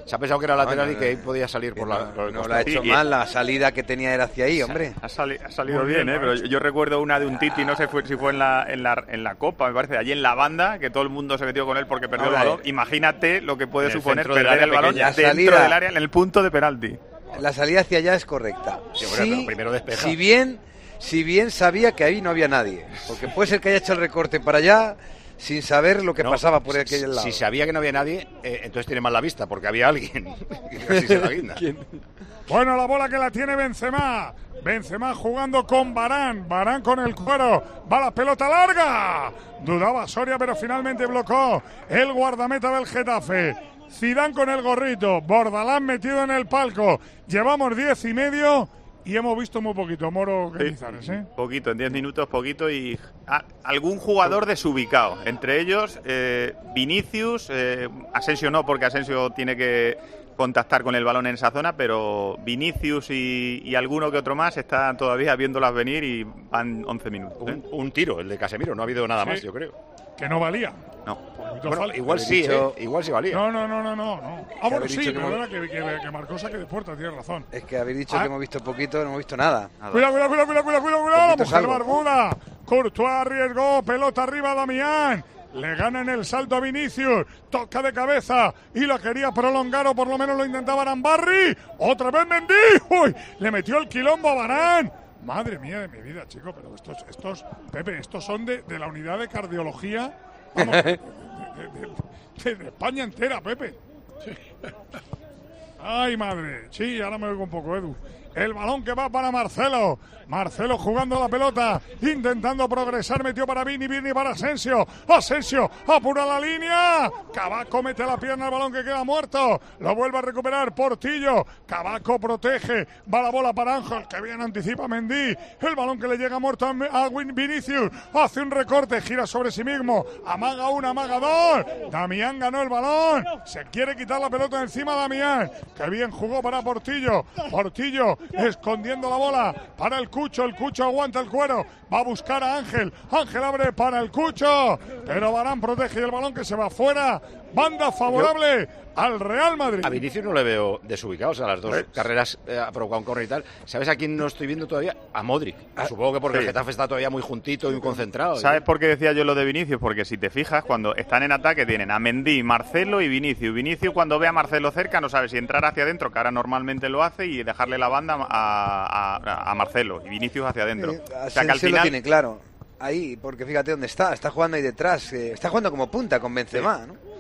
Se ha pensado que era lateral no, y que ahí podía salir por la... Por el no lo ha hecho mal, la salida que tenía era hacia ahí, hombre. Ha, sali ha salido bien, bien, ¿eh? Pero yo, yo recuerdo una de un Titi, no sé fue, si fue en la, en, la, en la Copa, me parece, allí en la banda, que todo el mundo se metió con él porque perdió Ahora, el balón. Eh, Imagínate lo que puede suponer perder el balón dentro salida, del área, en el punto de penalti. La salida hacia allá es correcta. Sí, bueno, sí, pero primero despeja. Si bien, si bien sabía que ahí no había nadie, porque puede ser que haya hecho el recorte para allá sin saber lo que no, pasaba por aquel lado. Si sabía que no había nadie, eh, entonces tiene mal la vista, porque había alguien que casi se la guinda. Bueno, la bola que la tiene Benzema. Benzema jugando con Varane. Varane con el cuero. Va la pelota larga. Dudaba Soria, pero finalmente bloqueó el guardameta del Getafe. Zidane con el gorrito. Bordalás metido en el palco. Llevamos diez y medio. Y hemos visto muy poquito, Moro Cañizares, ¿eh? Poquito, en diez minutos, poquito y a, algún jugador desubicado. Entre ellos, eh, Vinicius, eh, Asensio no, porque Asensio tiene que contactar con el balón en esa zona, pero Vinicius y, y alguno que otro más están todavía viéndolas venir y van once minutos. ¿eh? Un, un tiro, el de Casemiro, no ha habido nada sí, más, yo creo. Que no valía. No. Bueno, igual sí, dicho... ¿eh? Igual sí valía. No, no, no, no, no. no. Ah, bueno, sí, pero era que, que, que marcó saque de puerta, tienes razón. Es que habéis dicho ah. que hemos visto poquito, no hemos visto nada. nada. Cuidado, cuidado, cuidado, cuidado, cuidado, cuidado, cuidado. La mujer barbuda. Courtois arriesgó, pelota arriba Damián. Le gana en el salto a Vinicius, toca de cabeza y la quería prolongar o por lo menos lo intentaba Arambarri. Otra vez Mendy, uy, le metió el quilombo a Varane. Madre mía de mi vida, chico, pero estos, estos, Pepe, estos son de, de la unidad de cardiología, vamos, de, de, de, de, de España entera, Pepe. Sí. Ay, madre, sí, ahora me oigo un poco, Edu. El balón que va para Marcelo. Marcelo jugando la pelota, intentando progresar, metió para Vini, Vini para Asensio. Asensio, apura la línea. Cabaco mete la pierna al balón que queda muerto. Lo vuelve a recuperar Portillo. Cabaco protege, va la bola para Ángel, que bien anticipa Mendy. El balón que le llega muerto a Vinicius. Hace un recorte, gira sobre sí mismo. Amaga una, amaga dos. Damián ganó el balón. Se quiere quitar la pelota encima Damián. Que bien jugó para Portillo. Portillo escondiendo la bola para el Cucho, el Cucho aguanta el cuero, va a buscar a Ángel, Ángel abre para el Cucho, pero Varane protege el balón que se va fuera, banda favorable Yo, al Real Madrid. A Vinicius no le veo desubicado, o sea, las dos ¿Eh? carreras eh, ha provocado un córner y tal. ¿Sabes a quién no estoy viendo todavía? A Modric. Ah, Supongo que porque sí. el Getafe está todavía muy juntito y muy concentrado. ¿Sabes y... por qué decía yo lo de Vinicius? Porque si te fijas, cuando están en ataque tienen a Mendy, Marcelo y Vinicius. Vinicius cuando ve a Marcelo cerca no sabe si entrar hacia adentro, que ahora normalmente lo hace, y dejarle la banda a, a, a Marcelo. Y Vinicius hacia adentro. Eh, o sea, que al final... lo tiene claro. Ahí, porque fíjate dónde está. Está jugando ahí detrás. Eh, está jugando como punta con Benzema, sí. ¿no?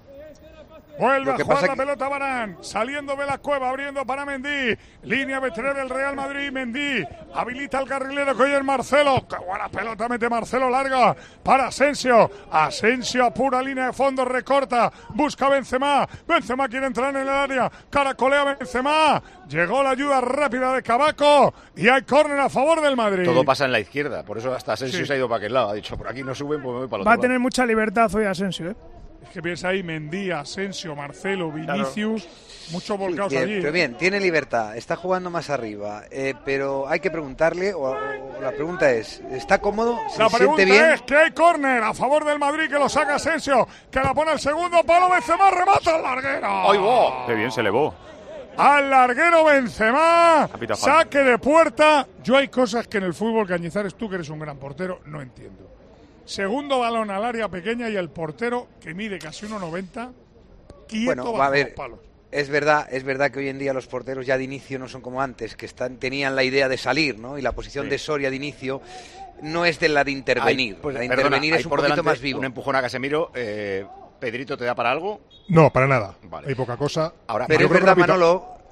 Vuelve a jugar la que... pelota Varane, saliendo de la cueva, abriendo para Mendy, línea veterana del Real Madrid, Mendy, habilita al carrilero que hoy es Marcelo, qué buena pelota mete Marcelo larga para Asensio, Asensio a pura línea de fondo, recorta, busca Benzema, Benzema quiere entrar en el área, caracolea Benzema, llegó la ayuda rápida de Cabaco y hay córner a favor del Madrid. Todo pasa en la izquierda, por eso hasta Asensio sí. se ha ido para aquel lado, ha dicho por aquí no suben, pues me voy para el otro Va a lado. tener mucha libertad hoy Asensio, ¿eh? Es que piensa ahí Mendy, Asensio, Marcelo, Vinicius, claro. muchos volcados sí, bien, allí. Pero bien, tiene libertad, está jugando más arriba, eh, pero hay que preguntarle, o, o la pregunta es, ¿está cómodo? ¿Se la siente pregunta bien? es que hay córner a favor del Madrid, que lo saca Asensio, que la pone el segundo palo, Benzema remata al larguero. ¡Ay, wow! ¡Qué bien se elevó! Al larguero Benzema, saque de puerta. Yo hay cosas que en el fútbol, Cañizares, tú que eres un gran portero, no entiendo. Segundo balón al área pequeña y el portero, que mide casi uno noventa, quieto bueno, bajo a ver, los palos. Es verdad, es verdad que hoy en día los porteros ya de inicio no son como antes, que están, tenían la idea de salir, ¿no? Y la posición sí. de Soria de inicio no es de la de intervenir. Ay, pues, la de perdona, intervenir es un por poquito más vivo. Un empujón a Casemiro, eh, Pedrito, ¿te da para algo? No, para nada. Vale. Hay poca cosa. Ahora, pero es verdad, Manolo...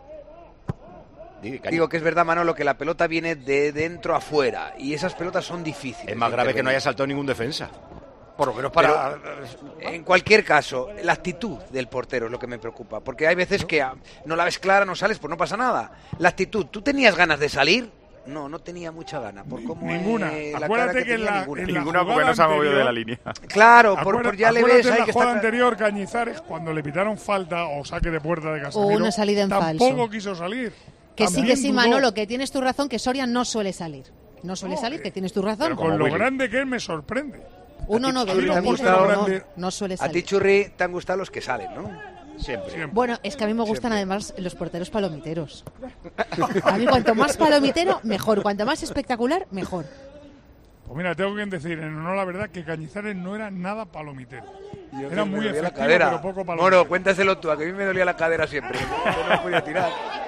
Digo que es verdad, Manolo, que la pelota viene de dentro a fuera y esas pelotas son difíciles. Es más grave que no haya saltado ningún defensa. Por lo menos para... Pero, en cualquier caso, la actitud del portero es lo que me preocupa, porque hay veces que no la ves clara, no sales, pues no pasa nada. La actitud, ¿tú tenías ganas de salir? No, no tenía mucha gana. Por cómo ninguna. Eh, la Acuérdate cara que, que en la, ninguna. en la ninguna porque no se ha movido de la línea. Claro, por, por ya le ves ahí en la que jugada está... anterior, Cañizares, cuando le pitaron falta o saque de puerta de Casemiro, o una salida en tampoco falso. quiso salir. Que sí, que sí, Manolo, que tienes tu razón, que Soria no suele salir. No suele no, salir, que tienes tu razón. Pero con lo Willy. grande que es, me sorprende. Uno no, Churri, no, gustado, no, no suele salir. A ti, Churri, te han gustado los que salen, ¿no? Siempre. Siempre. Bueno, es que a mí me gustan Siempre. además los porteros palomiteros. A mí cuanto más palomitero, mejor. Cuanto más espectacular, mejor. Pues mira, tengo que decir, en honor a la verdad, que Cañizares no era nada palomitero. Yo Era me muy dolía la efectivo, cadera. pero poco palomitero. Moro, cuéntaselo tú, a que a mí me dolía la cadera siempre. Yo no podía tirar.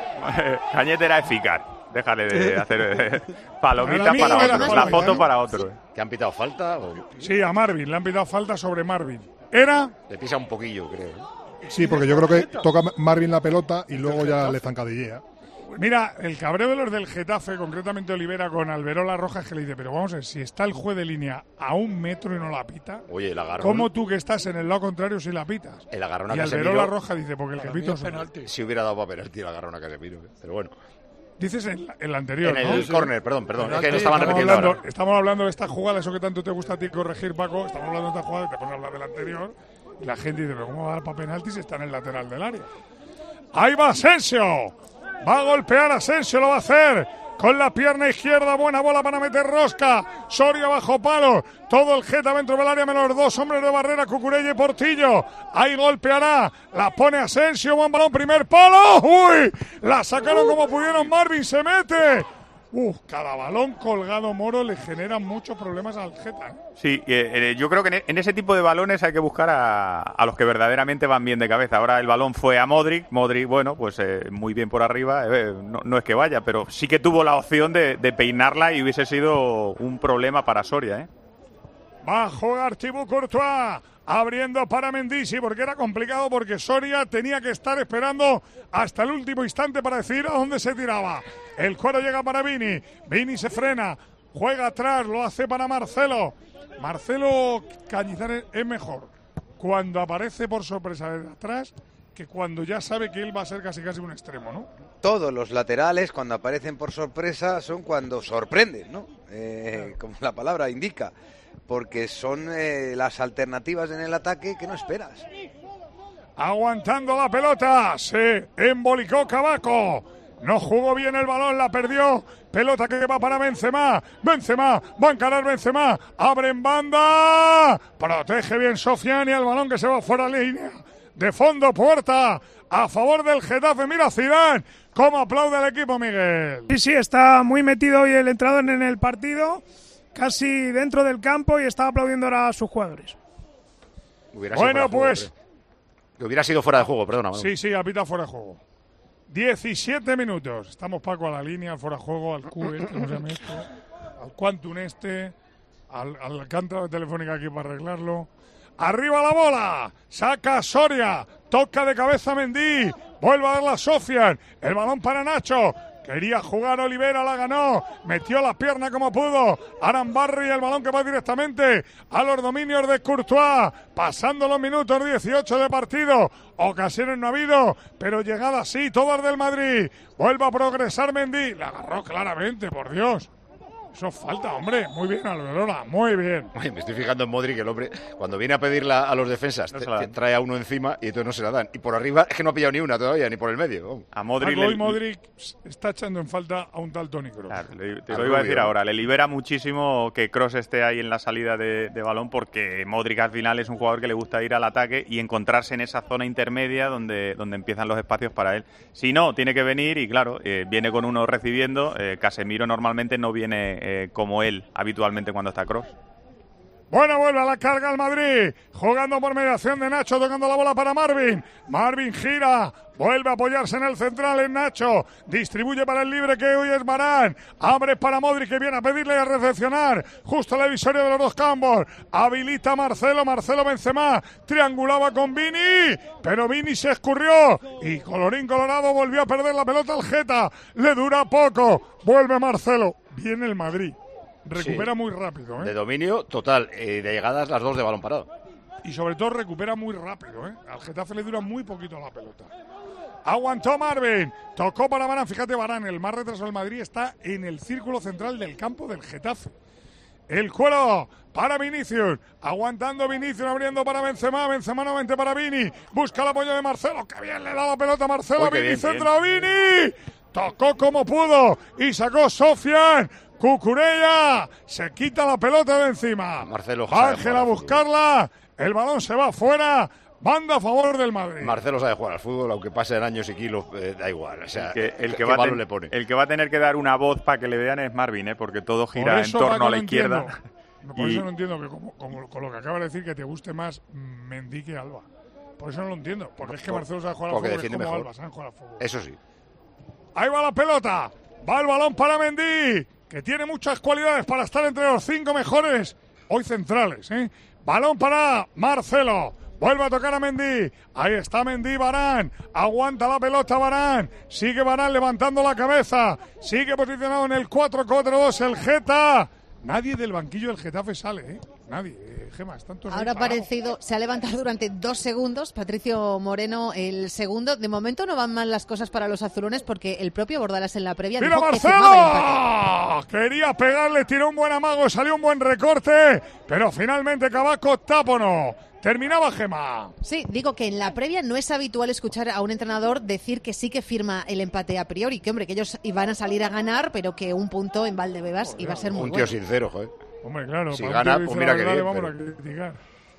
Cañete era eficaz. Déjale de hacer eh, palomitas Para mí para no era otro, la palomita, foto ¿no? para otro. ¿Que han pitado falta? O... Sí, a Marvin, le han pitado falta sobre Marvin. Era... Le pisa un poquillo, creo. Sí, porque yo creo que toca Marvin la pelota y luego ya le zancadillea. Mira, el cabreo de los del Getafe, concretamente Olivera con Alberola Rojas, que le dice, pero vamos a ver, si está el juez de línea a un metro y no la pita, Oye, el agarrón... ¿cómo tú que estás en el lado contrario si la pitas? El agarrón a Y Casemiro... Alberola Rojas dice, porque el que pito es penalti. Si hubiera dado para penalti el agarrón a Casemiro, pero bueno. Dices en el anterior, En ¿no? el córner, perdón, perdón. Es que no Estamos estaban repitiendo hablando, ahora. estamos hablando de esta jugada, eso que tanto te gusta a ti corregir, Paco. Estamos hablando de esta jugada y te pones a hablar del anterior. Y la gente dice, pero ¿cómo va a dar para penalti si está en el lateral del área? ¡Ahí va Asensio! Va a golpear Asensio, lo va a hacer con la pierna izquierda. Buena bola para meter rosca. Soria bajo palo. Todo el Geta dentro del área, menos dos hombres de barrera, Cucurella y Portillo. Ahí golpeará. La pone Asensio. Buen balón, primer palo. ¡Uy! La sacaron como pudieron. Marvin se mete. Uf, cada balón colgado, Moro, le genera muchos problemas al Geta, ¿eh? Sí, eh, eh, yo creo que en, en ese tipo de balones hay que buscar a, a los que verdaderamente van bien de cabeza. Ahora el balón fue a Modric. Modric, bueno, pues eh, muy bien por arriba. Eh, no, no es que vaya, pero sí que tuvo la opción de, de peinarla y hubiese sido un problema para Soria, ¿eh? Va a jugar Thibaut Courtois, abriendo para Mendy, porque era complicado, porque Soria tenía que estar esperando hasta el último instante para decidir a dónde se tiraba. El cuero llega para Vini, Vini se frena, juega atrás, lo hace para Marcelo. Marcelo Cañizares es mejor cuando aparece por sorpresa desde atrás que cuando ya sabe que él va a ser casi casi un extremo, ¿no? Todos los laterales, cuando aparecen por sorpresa, son cuando sorprenden, ¿no? Eh, como la palabra indica. Porque son eh, las alternativas en el ataque que no esperas. Aguantando la pelota, se embolicó Cabaco. No jugó bien el balón, la perdió. Pelota que va para Benzema. Benzema, va a encarar Benzema. Abre en banda. Protege bien Sofiani, el balón que se va fuera de línea. De fondo, puerta. A favor del Getafe. Mira Zidane. ¿Cómo aplaude el equipo, Miguel? Sí, sí, está muy metido hoy el entrenador en el partido. Casi dentro del campo y está aplaudiendo ahora a sus jugadores. Hubiera Bueno, sido pues... Juego, que hubiera sido fuera de juego, perdona. Sí, sí, apita fuera de juego. diecisiete minutos. Estamos, Paco, a la línea, al fuera de juego, al Q, este, ¿cómo se llama esto? Al Quantum este, al, al canto de telefónica aquí para arreglarlo. Arriba la bola, saca Soria, toca de cabeza Mendy, vuelve a darla a Sofian, el balón para Nacho. Quería jugar Olivera, la ganó, metió la pierna como pudo. Arambarri, el balón que va directamente a los dominios de Courtois. Pasando los minutos dieciocho de partido. Ocasiones no ha habido, pero llegadas sí, todas del Madrid. Vuelve a progresar Mendy. La agarró claramente, por Dios. Eso falta, hombre. Muy bien, Alberola, muy bien. Oye, me estoy fijando en Modric, el hombre, cuando viene a pedirla a los defensas, te, te trae a uno encima y entonces no se la dan. Y por arriba es que no ha pillado ni una todavía, ni por el medio. Vamos. A Modric, Paco, le, hoy Modric está echando en falta a un tal Toni Kroos. Claro, le, te lo iba a decir ahora, le libera muchísimo que Kroos esté ahí en la salida de, de balón, porque Modric al final es un jugador que le gusta ir al ataque y encontrarse en esa zona intermedia donde, donde empiezan los espacios para él. Si no, tiene que venir y claro, eh, viene con uno recibiendo. eh, Casemiro normalmente no viene eh, como él habitualmente cuando está Kroos. Bueno, vuelve a la carga el Madrid, jugando por mediación de Nacho, tocando la bola para Marvin. Marvin gira, vuelve a apoyarse en el central en Nacho, distribuye para el libre que hoy es Varane, abre para Modric que viene a pedirle y a recepcionar, justo la divisoria de los dos campos, habilita a Marcelo, Marcelo Benzema, triangulaba con Vini, pero Vini se escurrió y colorín colorado volvió a perder la pelota al Geta, le dura poco, vuelve Marcelo, viene el Madrid. Recupera sí, muy rápido, ¿eh? De dominio total, eh, de llegadas las dos de balón parado. Y sobre todo recupera muy rápido, ¿eh? Al Getafe le dura muy poquito la pelota. Aguantó Marvin, tocó para Varane, fíjate Varane, el más retrasado del Madrid está en el círculo central del campo del Getafe. El cuero para Vinicius, aguantando Vinicius, abriendo para Benzema, Benzema nuevamente para Vini, busca el apoyo de Marcelo, que bien le da la pelota a Marcelo, Uy, Vini, bien, centra bien. Vini, tocó como pudo y sacó Sofian. Cucurella se quita la pelota de encima. Marcelo Ángel a buscarla. El balón se va afuera. Banda a favor del Madrid. Marcelo sabe jugar al fútbol, aunque pasen años y kilos, eh, da igual. O sea, el que, el, que ¿qué va valor ten, le pone? el que va a tener que dar una voz para que le vean es Marvin, ¿eh? Porque todo gira en torno a la izquierda. Entiendo, por y... eso no entiendo que como, como, con lo que acaba de decir que te guste más Mendy que Alba. Por eso no lo entiendo. Porque es que Marcelo sabe jugar al fútbol, es como mejor. Alba sabe jugar al fútbol. Eso sí. Ahí va la pelota. Va el balón para Mendy, que tiene muchas cualidades para estar entre los cinco mejores hoy centrales, ¿eh? Balón para Marcelo. Vuelve a tocar a Mendy. Ahí está Mendy, Varane. Aguanta la pelota Varane. Sigue Varane levantando la cabeza. Sigue posicionado en el cuatro cuatro dos el Geta. Nadie del banquillo del Getafe sale, ¿eh? Nadie. Eh, Gema, están todos Ahora ha aparecido, se ha levantado durante dos segundos. Patricio Moreno, el segundo. De momento no van mal las cosas para los azulones porque el propio Bordalas en la previa ¡Mira dijo Marcelo! que firmaba el empate. Quería pegarle, tiró un buen amago, salió un buen recorte, pero finalmente Cabaco Tápono. Terminaba Gema. Sí, digo que en la previa no es habitual escuchar a un entrenador decir que sí que firma el empate a priori, que hombre, que ellos iban a salir a ganar, pero que un punto en Valdebebas iba a ser muy un bueno. tío sincero, joder. Hombre, claro, si gana, pues mira que bien. Vamos pero... a criticar.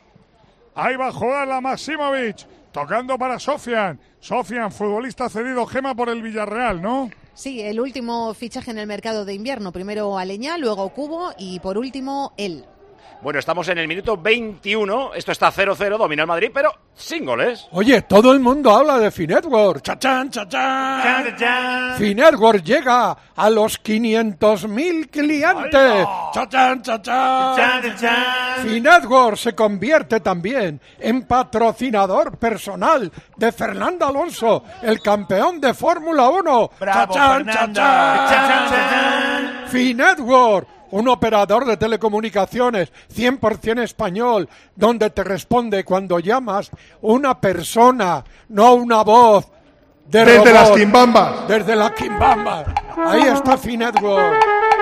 Ahí va a jugar la Maximovic, tocando para Sofian. Sofian, futbolista cedido, Gema, por el Villarreal, ¿no? Sí, el último fichaje en el mercado de invierno. Primero Aleñá, luego Cubo y por último él. Bueno, estamos en el minuto veintiuno. Esto está cero cero, domina el Madrid, pero sin goles. Oye, todo el mundo habla de Finetwork. ¡Chachán, chachán! ¡Chachán! Finetwork llega a los quinientos mil clientes. ¡Chachán, chachán! ¡Chachán! Finetwork se convierte también en patrocinador personal de Fernando Alonso, el campeón de Fórmula uno. ¡Bravo, ¡Chachán, Fernando! chachán! ¡Chachán, chachán! Finetwork, un operador de telecomunicaciones cien por ciento español, donde te responde cuando llamas una persona, no una voz de Desde robot. las quimbambas. Desde las quimbambas. Ahí está Finetwork.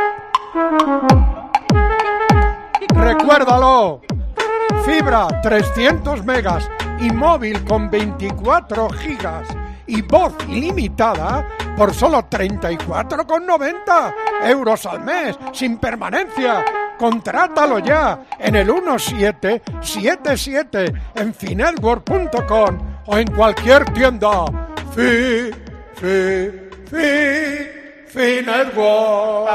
Recuérdalo. Fibra trescientos megas y móvil con veinticuatro gigas y voz ilimitada por solo treinta y cuatro con noventa euros al mes, sin permanencia. Contrátalo ya en el uno siete siete siete en finetwork punto com o en cualquier tienda. Fi, fi, fi, Finetwork.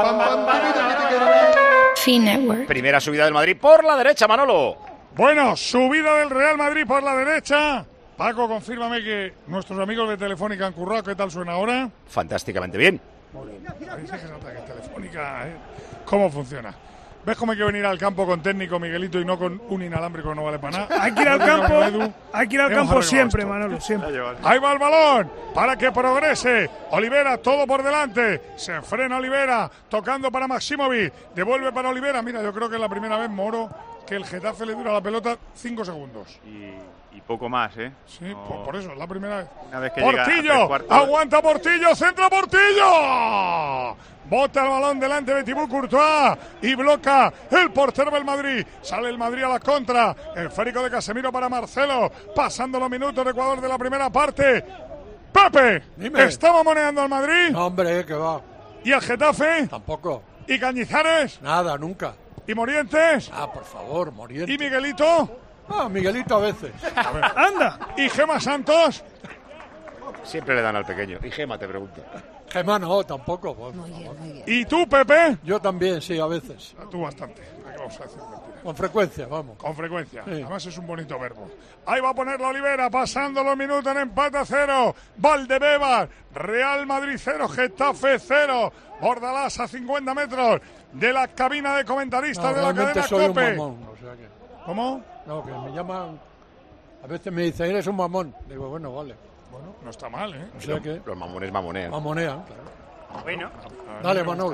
Finetwork. Primera subida del Madrid por la derecha, Manolo. Bueno, subida del Real Madrid por la derecha. Paco, confírmame que nuestros amigos de Telefónica han currado. ¿Qué tal suena ahora? Fantásticamente bien. Muy bien. Ahí se nota que Telefónica, ¿eh? ¿Cómo funciona? ¿Ves cómo hay que venir al campo con técnico, Miguelito, y no con un inalámbrico que no vale para nada? Hay que ir al campo, hay que ir al campo siempre, Manolo, siempre. Ahí va el balón para que progrese. Olivera, todo por delante. Se frena Olivera, tocando para Maximovic. Devuelve para Olivera. Mira, yo creo que es la primera vez, Moro, que el Getafe le dura la pelota cinco segundos. Y, y poco más, ¿eh? Sí, no. por, por eso, es la primera vez. Una vez que Portillo, cuarto... aguanta Portillo, centra Portillo. Bota el balón delante de Thibaut Courtois y bloca el portero del Madrid. Sale el Madrid a la contra. Esférico de Casemiro para Marcelo. Pasando los minutos de Ecuador de la primera parte. Pepe, Dime. ¿está mamoneando al Madrid? No, hombre, que va. ¿Y el Getafe? Tampoco. ¿Y Cañizares? Nada, nunca. ¿Y Morientes? Ah, por favor, Morientes. ¿Y Miguelito? Ah, Miguelito a veces. A ver. ¡Anda! ¿Y Gema Santos? Siempre le dan al pequeño. ¿Y Gema, te pregunto? Gema no, tampoco. Pues, muy bien, muy bien. ¿Y tú, Pepe? Yo también, sí, a veces. Tú bastante. Vamos a decir Con frecuencia, vamos. Con frecuencia. Sí. Además es un bonito verbo. Ahí va a poner la Olivera, pasando los minutos en empate a cero. Valdebebas, Real Madrid cero, Getafe cero. Bordalás a cincuenta metros de la cabina de comentaristas No, de la cadena soy COPE. un mamón, o sea que... ¿Cómo? No, que me llaman... A veces me dicen, eres un mamón. Digo, bueno, vale. Bueno, no está mal, ¿eh? O sea que... Los mamones mamonean. Mamonean, claro. Bueno. Dale, Manolo.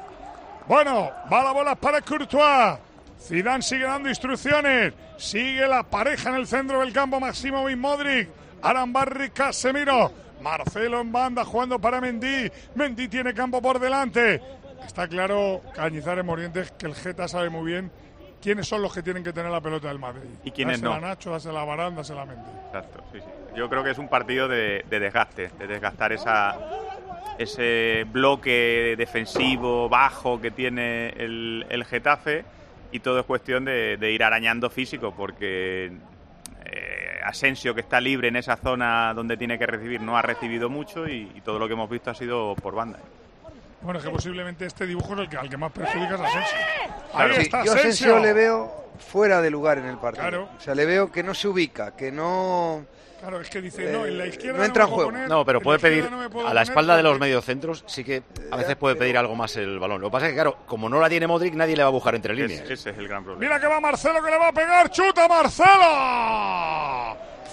Bueno, va la bola para Courtois. Zidane sigue dando instrucciones. Sigue la pareja en el centro del campo. Maximovic, Modric, Arambarri, Casemiro. Marcelo en banda jugando para Mendy. Mendy tiene campo por delante. Está claro, Cañizares, Morientes, que el Geta sabe muy bien quiénes son los que tienen que tener la pelota del Madrid. Y quiénes dásela no. a Nacho, dásela a Varane, dásela a Mendy. Exacto, sí, sí. Yo creo que es un partido de, de desgaste, de desgastar esa, ese bloque defensivo bajo que tiene el, el Getafe, y todo es cuestión de, de ir arañando físico, porque eh, Asensio, que está libre en esa zona donde tiene que recibir, no ha recibido mucho y, y todo lo que hemos visto ha sido por banda. Bueno, es que posiblemente este dibujo es el que, al que más perjudica es Asensio. Claro, Ahí sí, está yo Asensio. Asensio le veo fuera de lugar en el partido. Claro. O sea, le veo que no se ubica, que no... Claro, es que dice, no, en la izquierda no entra no en juego. poner, No, pero puede pedir, no a la poner, espalda de porque... los mediocentros, sí que a veces puede pedir algo más el balón. Lo que pasa es que, claro, como no la tiene Modric, nadie le va a buscar entre líneas. Es, ese es el gran problema. Mira que va Marcelo, que le va a pegar. ¡Chuta Marcelo!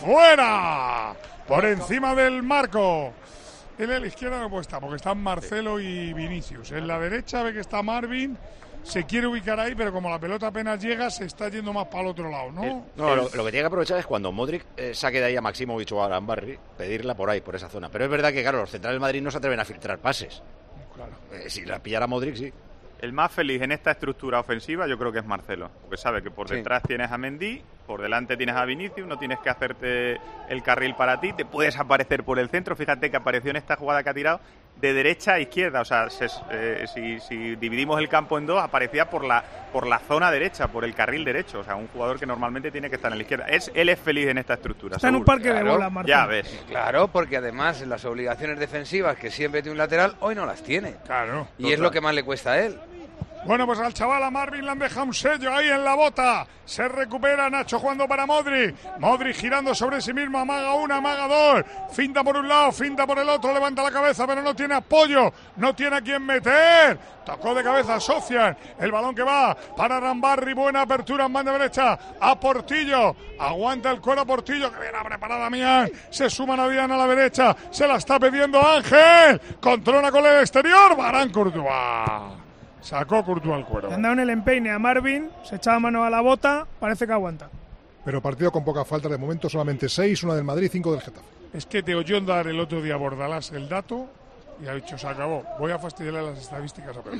¡Fuera! Por encima del marco. Él en la izquierda no puede estar, porque están Marcelo y Vinicius. En la derecha ve que está Marvin. Se quiere ubicar ahí, pero como la pelota apenas llega, se está yendo más para el otro lado, ¿no? No, lo, lo que tiene que aprovechar es cuando Modric eh, saque de ahí a Maximovic o a Arambarri, pedirla por ahí, por esa zona. Pero es verdad que, claro, los centrales de Madrid no se atreven a filtrar pases. Claro. Eh, si la pillara Modric, sí. El más feliz en esta estructura ofensiva yo creo que es Marcelo, porque sabe que por Sí. detrás tienes a Mendy, por delante tienes a Vinicius, no tienes que hacerte el carril para ti, te puedes aparecer por el centro. Fíjate que apareció en esta jugada que ha tirado de derecha a izquierda, o sea, se, eh, si, si dividimos el campo en dos, aparecía por la por la zona derecha, por el carril derecho, o sea, un jugador que normalmente tiene que estar en la izquierda. Es, él es feliz en esta estructura. Está en un seguro. parque de Claro, bola, Marcelo. Ya ves. Claro, porque además las obligaciones defensivas que siempre tiene un lateral, hoy no las tiene. Claro. Y es lo que más le cuesta a él. Bueno, pues al chaval, a Marvin, le han dejado un sello ahí en la bota. Se recupera Nacho jugando para Modric. Modric girando sobre sí mismo, amaga una, amaga dos. Finta por un lado, finta por el otro, levanta la cabeza, pero no tiene apoyo. No tiene a quien meter. Tocó de cabeza Sofian. El balón que va para Rambarri. Buena apertura en mano derecha a Portillo. Aguanta el cuero a Portillo, que viene a preparar a Damián. Se suma Nadian a la derecha. Se la está pidiendo Ángel. Controla con el exterior. Varane Courtois. Sacó Courtois al cuero. Le han dado en el empeine a Marvin, se echaba mano a la bota, parece que aguanta. Pero partido con poca falta de momento, solamente seis, una del Madrid, cinco del Getafe. Es que te oyó dar el otro día a Bordalás el dato y ha dicho, se acabó. Voy a fastidiarle las estadísticas a Pedro.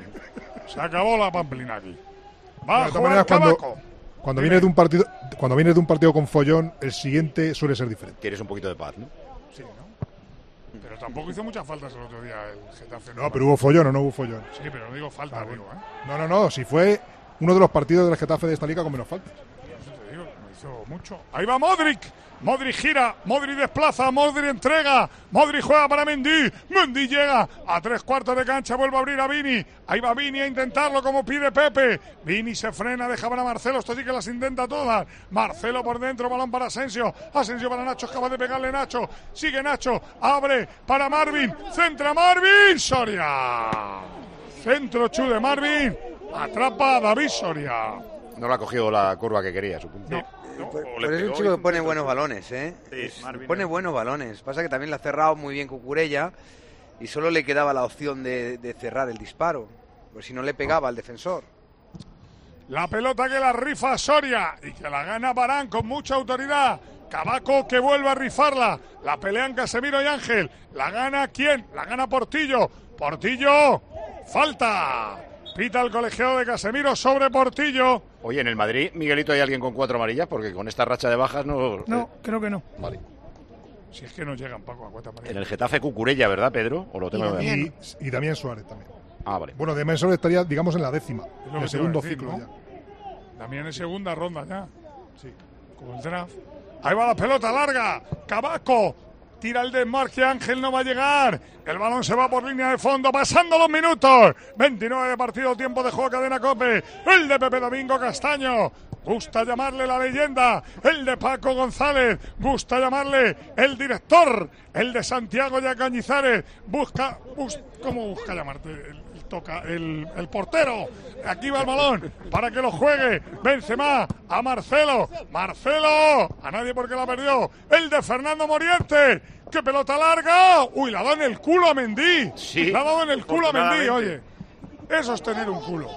Se acabó la pamplina aquí. Va a De todas jugar maneras, cuando, Cabaco. cuando Dime. vienes de un partido, cuando vienes de un partido con follón, el siguiente suele ser diferente. Quieres un poquito de paz, ¿no? Sí, ¿no? Pero tampoco hizo muchas faltas el otro día el Getafe. No, pero hubo follón o no hubo follón. Sí, pero no digo falta, Ah, digo, bueno. ¿eh? No, no, no, si fue uno de los partidos del Getafe de esta liga con menos faltas. Eso te digo, no hizo mucho. Ahí va Modric. Modric gira, Modric desplaza, Modric entrega, Modric juega para Mendy, Mendy llega a tres cuartos de cancha, vuelve a abrir a Vini, ahí va Vini a intentarlo como pide Pepe, Vini se frena, deja para Marcelo, esto sí que las intenta todas, Marcelo por dentro, balón para Asensio, Asensio para Nacho, acaba de pegarle Nacho, sigue Nacho, abre para Marvin, centra Marvin, Soria, centro chu de Marvin, atrapa a David Soria. No le ha cogido la curva que quería, supongo. No. No, Pero o le es un pegó chico y- que pone buenos balones, ¿eh? Sí, Es- Marvin pone es- buenos balones. Pasa que también le ha cerrado muy bien Cucurella y solo le quedaba la opción de, de cerrar el disparo. Pues si no le pegaba al defensor. La pelota que la rifa Soria y que la gana Varane con mucha autoridad. Cabaco que vuelve a rifarla. La pelean Casemiro y Ángel. ¿La gana quién? La gana Portillo. Portillo. Falta. Pita el colegiado de Casemiro sobre Portillo. Oye, en el Madrid, Miguelito, ¿hay alguien con cuatro amarillas? Porque con esta racha de bajas no... No, creo que no. Vale. Si es que no llegan, Paco, a cuenta En el Getafe Cucurella, ¿verdad, Pedro? ¿O lo tengo Y, que ver? y Damián Suárez también. Ah, vale. Bueno, Damián Suárez estaría, digamos, en la décima, Es lo el que te iba segundo a decir, ciclo ¿no? ya. También en segunda ronda ya. Sí. Como el draft. Ahí va la pelota larga. Cabaco. Tira el desmarque. Ángel no va a llegar. El balón se va por línea de fondo. Pasando los minutos. veintinueve de partido. Tiempo de juego. Cadena Cope. El de Pepe Domingo Castaño. Gusta llamarle la leyenda. El de Paco González. Gusta llamarle el director. El de Santiago ya Cañizares. Busca. Bus, ¿Cómo busca llamarte? El, el toca. El, el portero. Aquí va el balón. Para que lo juegue. Benzema. A Marcelo. Marcelo. A nadie porque la perdió. El de Fernando Morientes. ¡Qué pelota larga! ¡Uy, la da en el culo a Mendy! Sí. La ha dado en el culo a Mendy, Afortunadamente. oye. Eso es tener un culo.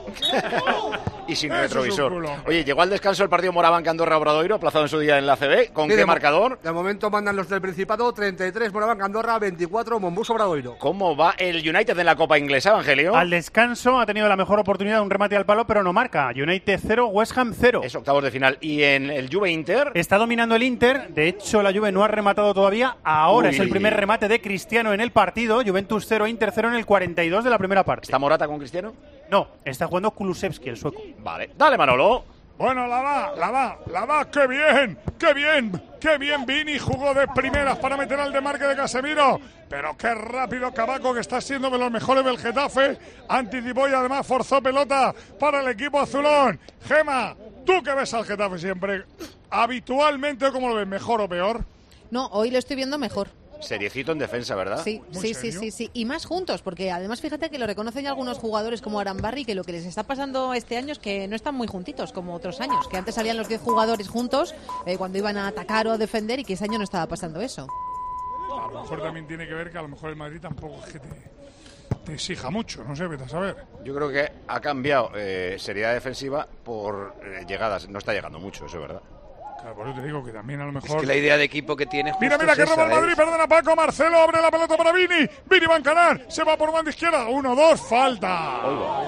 Y sin Eso es un retrovisor. culo. Oye, llegó al descanso el partido Moraván Andorra Obradoiro, aplazado en su día en la A C B. ¿Con Sí, qué de mo- marcador? De momento mandan los del Principado, treinta y tres Moraván Andorra, veinticuatro Monbus Obradoiro. ¿Cómo va el United en la Copa Inglesa, Evangelio? Al descanso ha tenido la mejor oportunidad de un remate al palo, pero no marca. United cero, West Ham cero. Es octavos de final. ¿Y en el Juve Inter? Está dominando el Inter. De hecho, la Juve no ha rematado todavía. Ahora Uy. es el primer remate de Cristiano en el partido. Juventus cero, Inter cero en el cuarenta y dos de la primera parte. ¿Está Morata con Cristiano? No, está jugando Kulusevski, el sueco. Vale. Dale, Manolo. Bueno, la da, la da, la da, qué bien, qué bien, qué bien Vini jugó de primeras para meter al desmarque de Casemiro, pero qué rápido Cabaco, que está siendo de los mejores del Getafe, anticipó y además forzó pelota para el equipo azulón. Gema, tú que ves al Getafe siempre, habitualmente, ¿cómo lo ves, mejor o peor? No, hoy lo estoy viendo mejor. Seriecito en defensa, ¿verdad? Sí, sí, sí, sí, sí. Y más juntos, porque además fíjate que lo reconocen ya algunos jugadores como Arambarri, que lo que les está pasando este año es que no están muy juntitos como otros años, que antes salían los diez jugadores juntos eh, cuando iban a atacar o a defender, y que este año no estaba pasando eso. A lo mejor también tiene que ver que a lo mejor el Madrid tampoco es que te, te exija mucho, no sé, vete a saber. Yo creo que ha cambiado eh, seriedad defensiva por eh, llegadas. No está llegando mucho, eso es verdad. Claro, por eso te digo que también a lo mejor... Es que la idea de equipo que tiene justo Mira, mira, es que roba el esa, Madrid, ¿eh? perdona Paco, Marcelo abre la pelota para Vini, Vini va a encarar, se va por banda izquierda, uno, dos, falta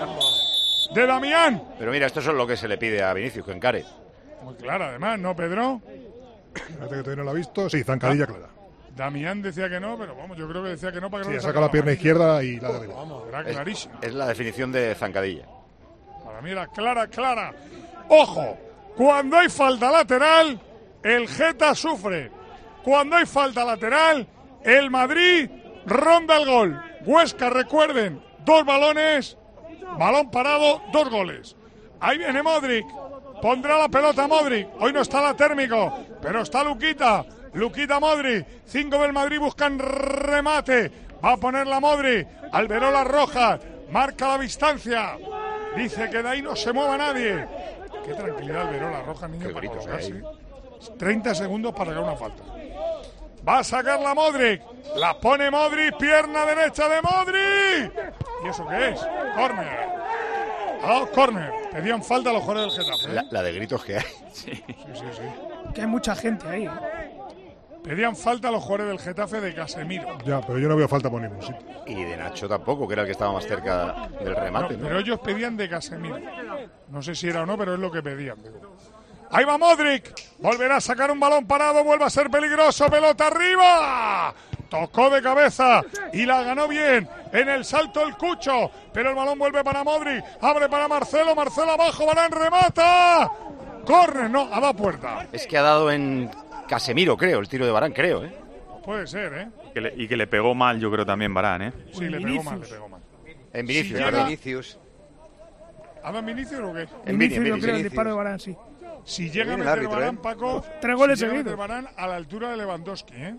de Damián. Pero mira, esto es lo que se le pide a Vinicius, que encare. Muy clara, además, ¿no, Pedro? Fíjate que todavía no lo ha visto. Sí, zancadilla clara. Damián decía que no, pero vamos, yo creo que decía que no para que Sí, no saca la pierna izquierda y la derecha. Vamos, era Es, clarísimo. es la definición de zancadilla. Para mí era clara, clara. ¡Ojo! Cuando hay falta lateral, el Geta sufre. Cuando hay falta lateral, el Madrid ronda el gol. Huesca, recuerden, dos balones, balón parado, dos goles. Ahí viene Modric, pondrá la pelota Modric. Hoy no está la térmico, pero está Luquita. Luquita Modric, cinco del Madrid buscan remate. Va a poner la Modric, Alberola Rojas, marca la distancia. Dice que de ahí no se mueva nadie. Qué tranquilidad Alberola Rojas, niño, Qué para gritos colocarse. hay. treinta segundos para sacar una falta. Va a sacar la Modric. La pone Modric, pierna derecha de Modric. ¿Y eso qué es? Córner. Ha dado córner. Pedían falta los jugadores del Getafe. ¿eh? La, la de gritos que hay. Sí, sí, sí. Que hay mucha gente ahí. Pedían falta los jugadores del Getafe de Casemiro. Ya, pero yo no veo falta por ningún sitio. Y de Nacho tampoco, que era el que estaba más cerca del remate. No, ¿no? pero ellos pedían de Casemiro. No sé si era o no, pero es lo que pedían. Ahí va Modric. Volverá a sacar un balón parado. Vuelve a ser peligroso. Pelota arriba. Tocó de cabeza y la ganó bien. En el salto el Cucho. Pero el balón vuelve para Modric. Abre para Marcelo. Marcelo abajo. Varane remata. Corre. No, ha dado puerta. Es que ha dado en Casemiro, creo, el tiro de Varane, creo, ¿eh? Puede ser, ¿eh? Que le- y que le pegó mal, yo creo también Varane, ¿eh? Sí, le pegó mal, le pegó mal. En Vinicius, Si es llega- verdad. Vinicius. ¿Ha dado en Vinicius o qué? En Vinicius, Vini, en yo Vini, creo, el Vinicius. disparo de Varane, sí. Si llega a Viene el meter árbitro, Varane, ¿eh? Paco, Tres goles si llega a meter seguidos. Varane a la altura de Lewandowski, ¿eh?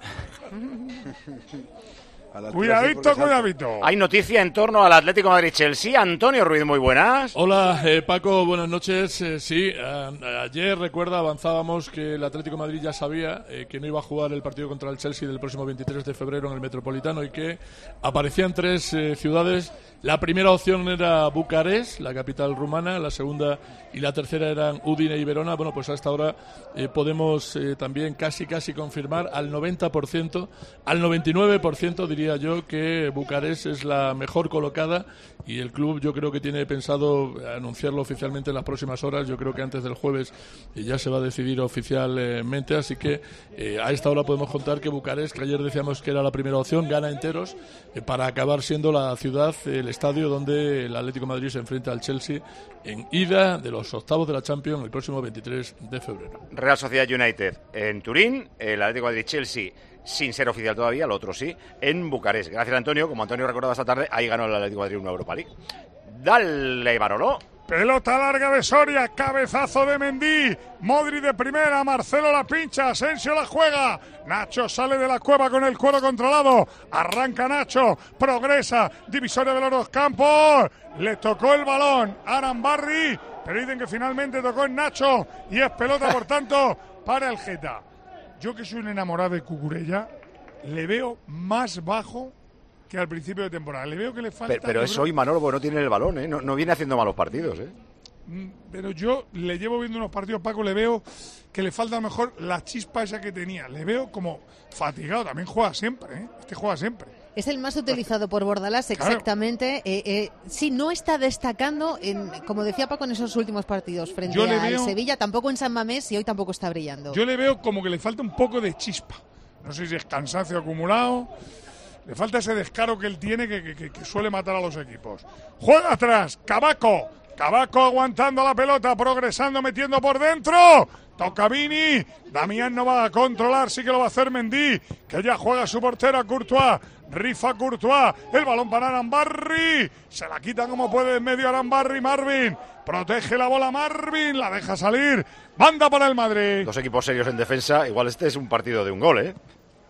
A la altura, sí, Cuidadito, porque salta. cuidadito. Hay noticia en torno al Atlético Madrid-Chelsea. Antonio Ruiz, muy buenas. Hola, eh, Paco, buenas noches. Eh, sí, eh, ayer, recuerda, avanzábamos que el Atlético de Madrid ya sabía eh, que no iba a jugar el partido contra el Chelsea del próximo veintitrés de febrero en el Metropolitano y que aparecían tres eh, ciudades. La primera opción era Bucarest, la capital rumana, la segunda y la tercera eran Udine y Verona. Bueno, pues hasta ahora eh, podemos eh, también casi casi confirmar al noventa por ciento, al noventa y nueve por ciento diría yo que Bucarest es la mejor colocada y el club yo creo que tiene pensado anunciarlo oficialmente en las próximas horas. Yo creo que antes del jueves eh, ya se va a decidir oficialmente, así que eh, a esta hora podemos contar que Bucarest, que ayer decíamos que era la primera opción, gana enteros eh, para acabar siendo la ciudad, el estadio donde el Atlético de Madrid se enfrenta al Chelsea en ida de los octavos de la Champions el próximo veintitrés de febrero. Real Sociedad United en Turín, el Atlético de Madrid-Chelsea, sin ser oficial todavía, el otro sí, en Bucarest. Gracias, Antonio. Como Antonio recordaba esta tarde, ahí ganó el Atlético de Madrid una Europa League. Dale, Manolo. Pelota larga de Soria, cabezazo de Mendy, Modric de primera, Marcelo la pincha, Asensio la juega, Nacho sale de la cueva con el cuero controlado, arranca Nacho, progresa, divisoria de los dos campos, le tocó el balón a Arambarri, pero dicen que finalmente tocó en Nacho y es pelota por tanto para el Geta. Yo que soy un enamorado de Cucurella, le veo más bajo que al principio de temporada. Le veo que le falta... Pero, pero yo es creo- hoy Manolo, porque no tiene el balón, ¿eh? No, no viene haciendo malos partidos, ¿eh? Mm, Pero yo le llevo viendo unos partidos, Paco, le veo que le falta a lo mejor la chispa esa que tenía. Le veo como fatigado. También juega siempre, ¿eh? Este juega siempre. Es el más utilizado por Bordalás, exactamente. Eh, eh, sí, no está destacando, en, como decía Paco, en esos últimos partidos frente Yo le al veo- Sevilla, tampoco en San Mamés y hoy tampoco está brillando. Yo le veo como que le falta un poco de chispa. No sé si es cansancio acumulado. Le falta ese descaro que él tiene que, que- que- que suele matar a los equipos. Juega atrás, Cabaco. Cabaco aguantando la pelota, progresando, metiendo por dentro. Toca Vini. Damián no va a controlar, sí que lo va a hacer Mendy, que ya juega su portera Courtois. Rifa Courtois, el balón para Arambarri. Se la quita como puede en medio Arambarri. Marvin protege la bola, Marvin la deja salir. Banda para el Madrid. Dos equipos serios en defensa. Igual este es un partido de un gol, ¿eh?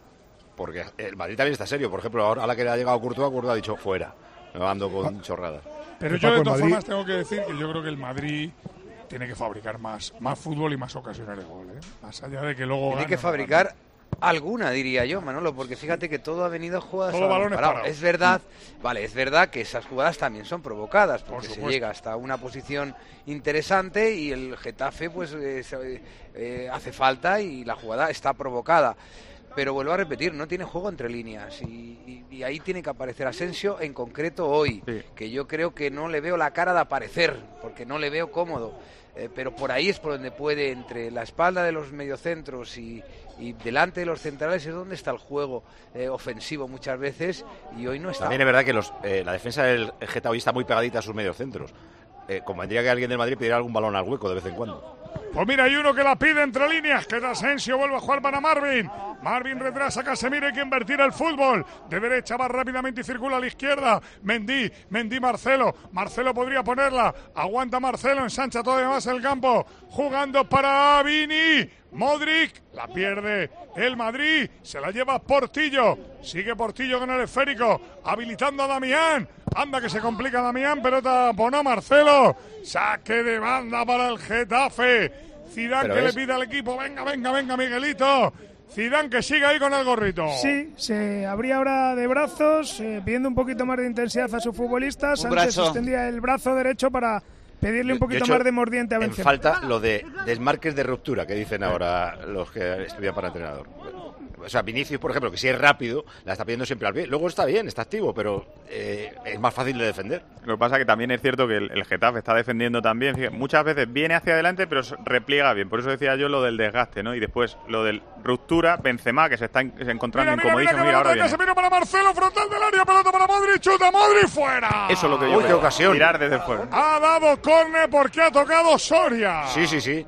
Porque el Madrid también está serio. Por ejemplo, ahora a la que le ha llegado Courtois, Courtois ha dicho fuera. Me ando con chorradas. Pero yo de todas formas tengo que decir que yo creo que el Madrid tiene que fabricar más, más fútbol y más ocasiones de gol, ¿eh? Más allá de que luego tiene que fabricar alguna, diría yo, Manolo, porque fíjate que todo ha venido a jugadas todo balones parados. Es verdad, vale, es verdad que esas jugadas también son provocadas, porque Por se llega hasta una posición interesante y el Getafe pues eh, eh, hace falta y la jugada está provocada. Pero vuelvo a repetir, no tiene juego entre líneas y, y, y ahí tiene que aparecer Asensio en concreto hoy, sí. Que yo creo que no le veo la cara de aparecer, porque no le veo cómodo, eh, pero por ahí es por donde puede, entre la espalda de los mediocentros y, y delante de los centrales es donde está el juego eh, ofensivo muchas veces y hoy no está. También es verdad que los, eh, la defensa del Getafe hoy está muy pegadita a sus mediocentros. Eh, convendría que alguien del Madrid pidiera algún balón al hueco de vez en cuando. Pues mira, hay uno que la pide entre líneas, que es Asensio, vuelve a jugar para Marvin. Marvin retrasa a Casemiro, hay que invertir el fútbol. De derecha va rápidamente y circula a la izquierda. Mendy, Mendy Marcelo. Marcelo podría ponerla. Aguanta Marcelo, ensancha todavía más el campo. Jugando para Vini. Modric, la pierde el Madrid, se la lleva Portillo. Sigue Portillo con el esférico, habilitando a Damián. Anda que se complica Damián, pelota ponó Marcelo. Saque de banda para el Getafe. Zidane Pero que es... le pide al equipo, venga, venga, venga Miguelito. Zidane que sigue ahí con el gorrito. Sí, se abría ahora de brazos, eh, pidiendo un poquito más de intensidad a sus futbolistas. Un Antes brazo. extendía el brazo derecho para pedirle un poquito hecho, más de mordiente a Benzema. En falta lo de desmarques de ruptura que dicen ahora los que estudian para entrenador. O sea, Vinicius, por ejemplo, que si es rápido, la está pidiendo siempre al pie. Luego está bien, está activo, pero eh, es más fácil de defender. Lo que pasa es que también es cierto que el, el Getafe está defendiendo también. Fíjate, muchas veces viene hacia adelante, pero repliega bien. Por eso decía yo lo del desgaste, ¿no? Y después lo del ruptura, Benzema, que se está en, se encontrando mira, incomodísimo. Mira, mira, mira, mira, Casemiro para Marcelo, frontal del área, pelota para Modric, chuta, Modric, fuera. Eso es lo que yo Uy, qué ocasión. Tirar desde fuera. Ha dado córner porque ha tocado Soria. Sí, sí, sí.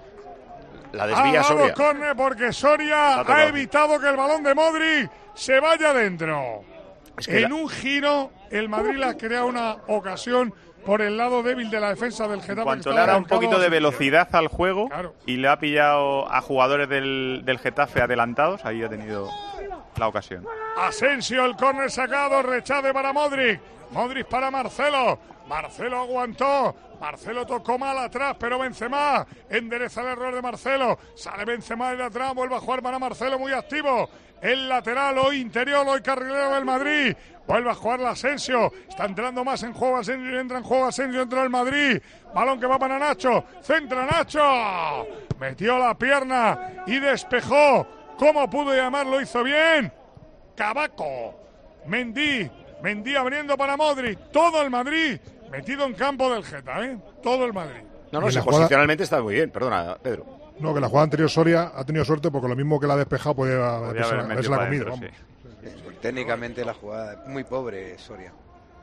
La desvía ha dado Soria. córner porque Soria ha evitado que el balón de Modric se vaya adentro. Es que en la... un giro, el Madrid le ha creado una ocasión por el lado débil de la defensa del Getafe. Cuanto le ha dado un poquito de velocidad al juego, claro, y le ha pillado a jugadores del, del Getafe adelantados, ahí ha tenido la ocasión. Asensio, el córner sacado, rechace para Modric. Modric para Marcelo. Marcelo aguantó. Marcelo tocó mal atrás, pero Benzema endereza el error de Marcelo. Sale Benzema de atrás, vuelve a jugar para Marcelo, muy activo. El lateral, hoy interior, hoy carrilero del Madrid. Vuelve a jugar la Asensio. Está entrando más en juego Asensio, entra en juego Asensio, entra el Madrid. Balón que va para Nacho. Centra Nacho. Metió la pierna y despejó. ¿Cómo pudo llamar? Lo hizo bien. Cabaco. Mendy. Mendy abriendo para Modric. Todo el Madrid metido en campo del Geta, ¿eh? Todo el Madrid. No, no, se jugada... posicionalmente está muy bien. Perdona, Pedro. No, que la jugada anterior Soria ha tenido suerte porque lo mismo que la ha despejado podía haberse la comido. Dentro, sí. Técnicamente la jugada muy pobre, Soria.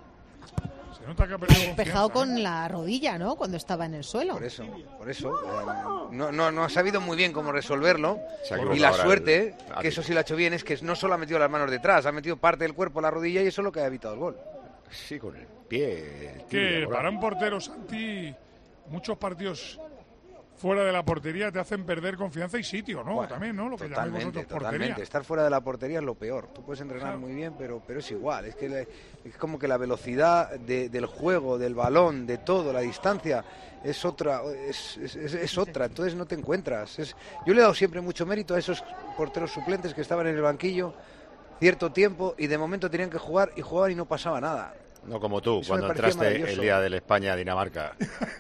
Se nota que ha perdido despejado con la rodilla, ¿no? Cuando estaba en el suelo. Por eso, por eso. Eh, no, no, no ha sabido muy bien cómo resolverlo. Y la suerte, el... que eso sí lo ha hecho bien, es que no solo ha metido las manos detrás, ha metido parte del cuerpo a la rodilla y eso es lo que ha evitado el gol. Sí, con el pie. Que para un portero, Santi, muchos partidos fuera de la portería te hacen perder confianza y sitio, ¿no? Bueno, también, ¿no? Lo que totalmente, vosotros totalmente. Portería. Estar fuera de la portería es lo peor. Tú puedes entrenar claro. muy bien, pero, pero es igual. Es que le, es como que la velocidad de, del juego, del balón, de todo, la distancia es otra, es, es, es, es otra. Entonces no te encuentras. Es, yo le he dado siempre mucho mérito a esos porteros suplentes que estaban en el banquillo cierto tiempo y de momento tenían que jugar y jugaban y no pasaba nada. No como tú, eso cuando entraste el día del España-Dinamarca.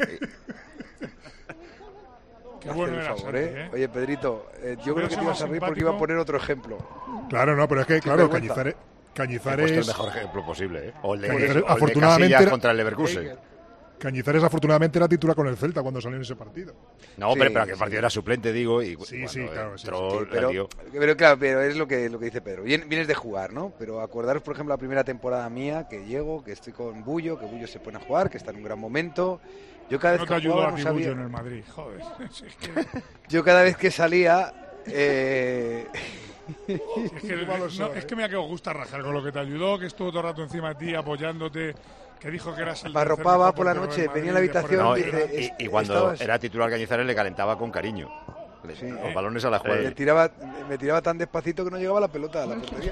Qué bueno era favor, ¿eh? ¿eh? Oye, Pedrito, eh, yo creo que te ibas a reír porque iba a poner otro ejemplo. Claro, no, pero es que, claro, Cañizares... Cañizares es el mejor ejemplo posible, ¿eh? O el de, Cañizares, o el afortunadamente de era, contra el Leverkusen. Cañizares afortunadamente era titular con el Celta cuando salió en ese partido. No, Sí, pero, pero que el sí. partido era suplente, digo, y Sí, sí, claro, sí, entró, Sí, la pero, dio. pero claro, pero es lo que, lo que dice Pedro. Vien- vienes de jugar, ¿no? Pero acordaros, por ejemplo, la primera temporada mía, que llego, que estoy con Bullo, que Bullo se pone a jugar, que está en un gran momento. Yo cada vez No te que ayudó jugaba a no ti sabía... Bullo en el Madrid, joder. Si es que, Yo cada vez que salía... Eh... si es que, no, es que mira que os gusta rajar con lo que te ayudó, que estuvo todo el rato encima de ti apoyándote, que dijo que eras el Me tercer arropaba mejor por la portero noche, del venía a Madrid, la de por habitación No, y y, dice, y- "Es- y cuando estabas-". era titular Cañizares le calentaba con cariño. Le- Sí. Los balones a la jugada. Me tiraba, me tiraba tan despacito que no llegaba la pelota a la portería.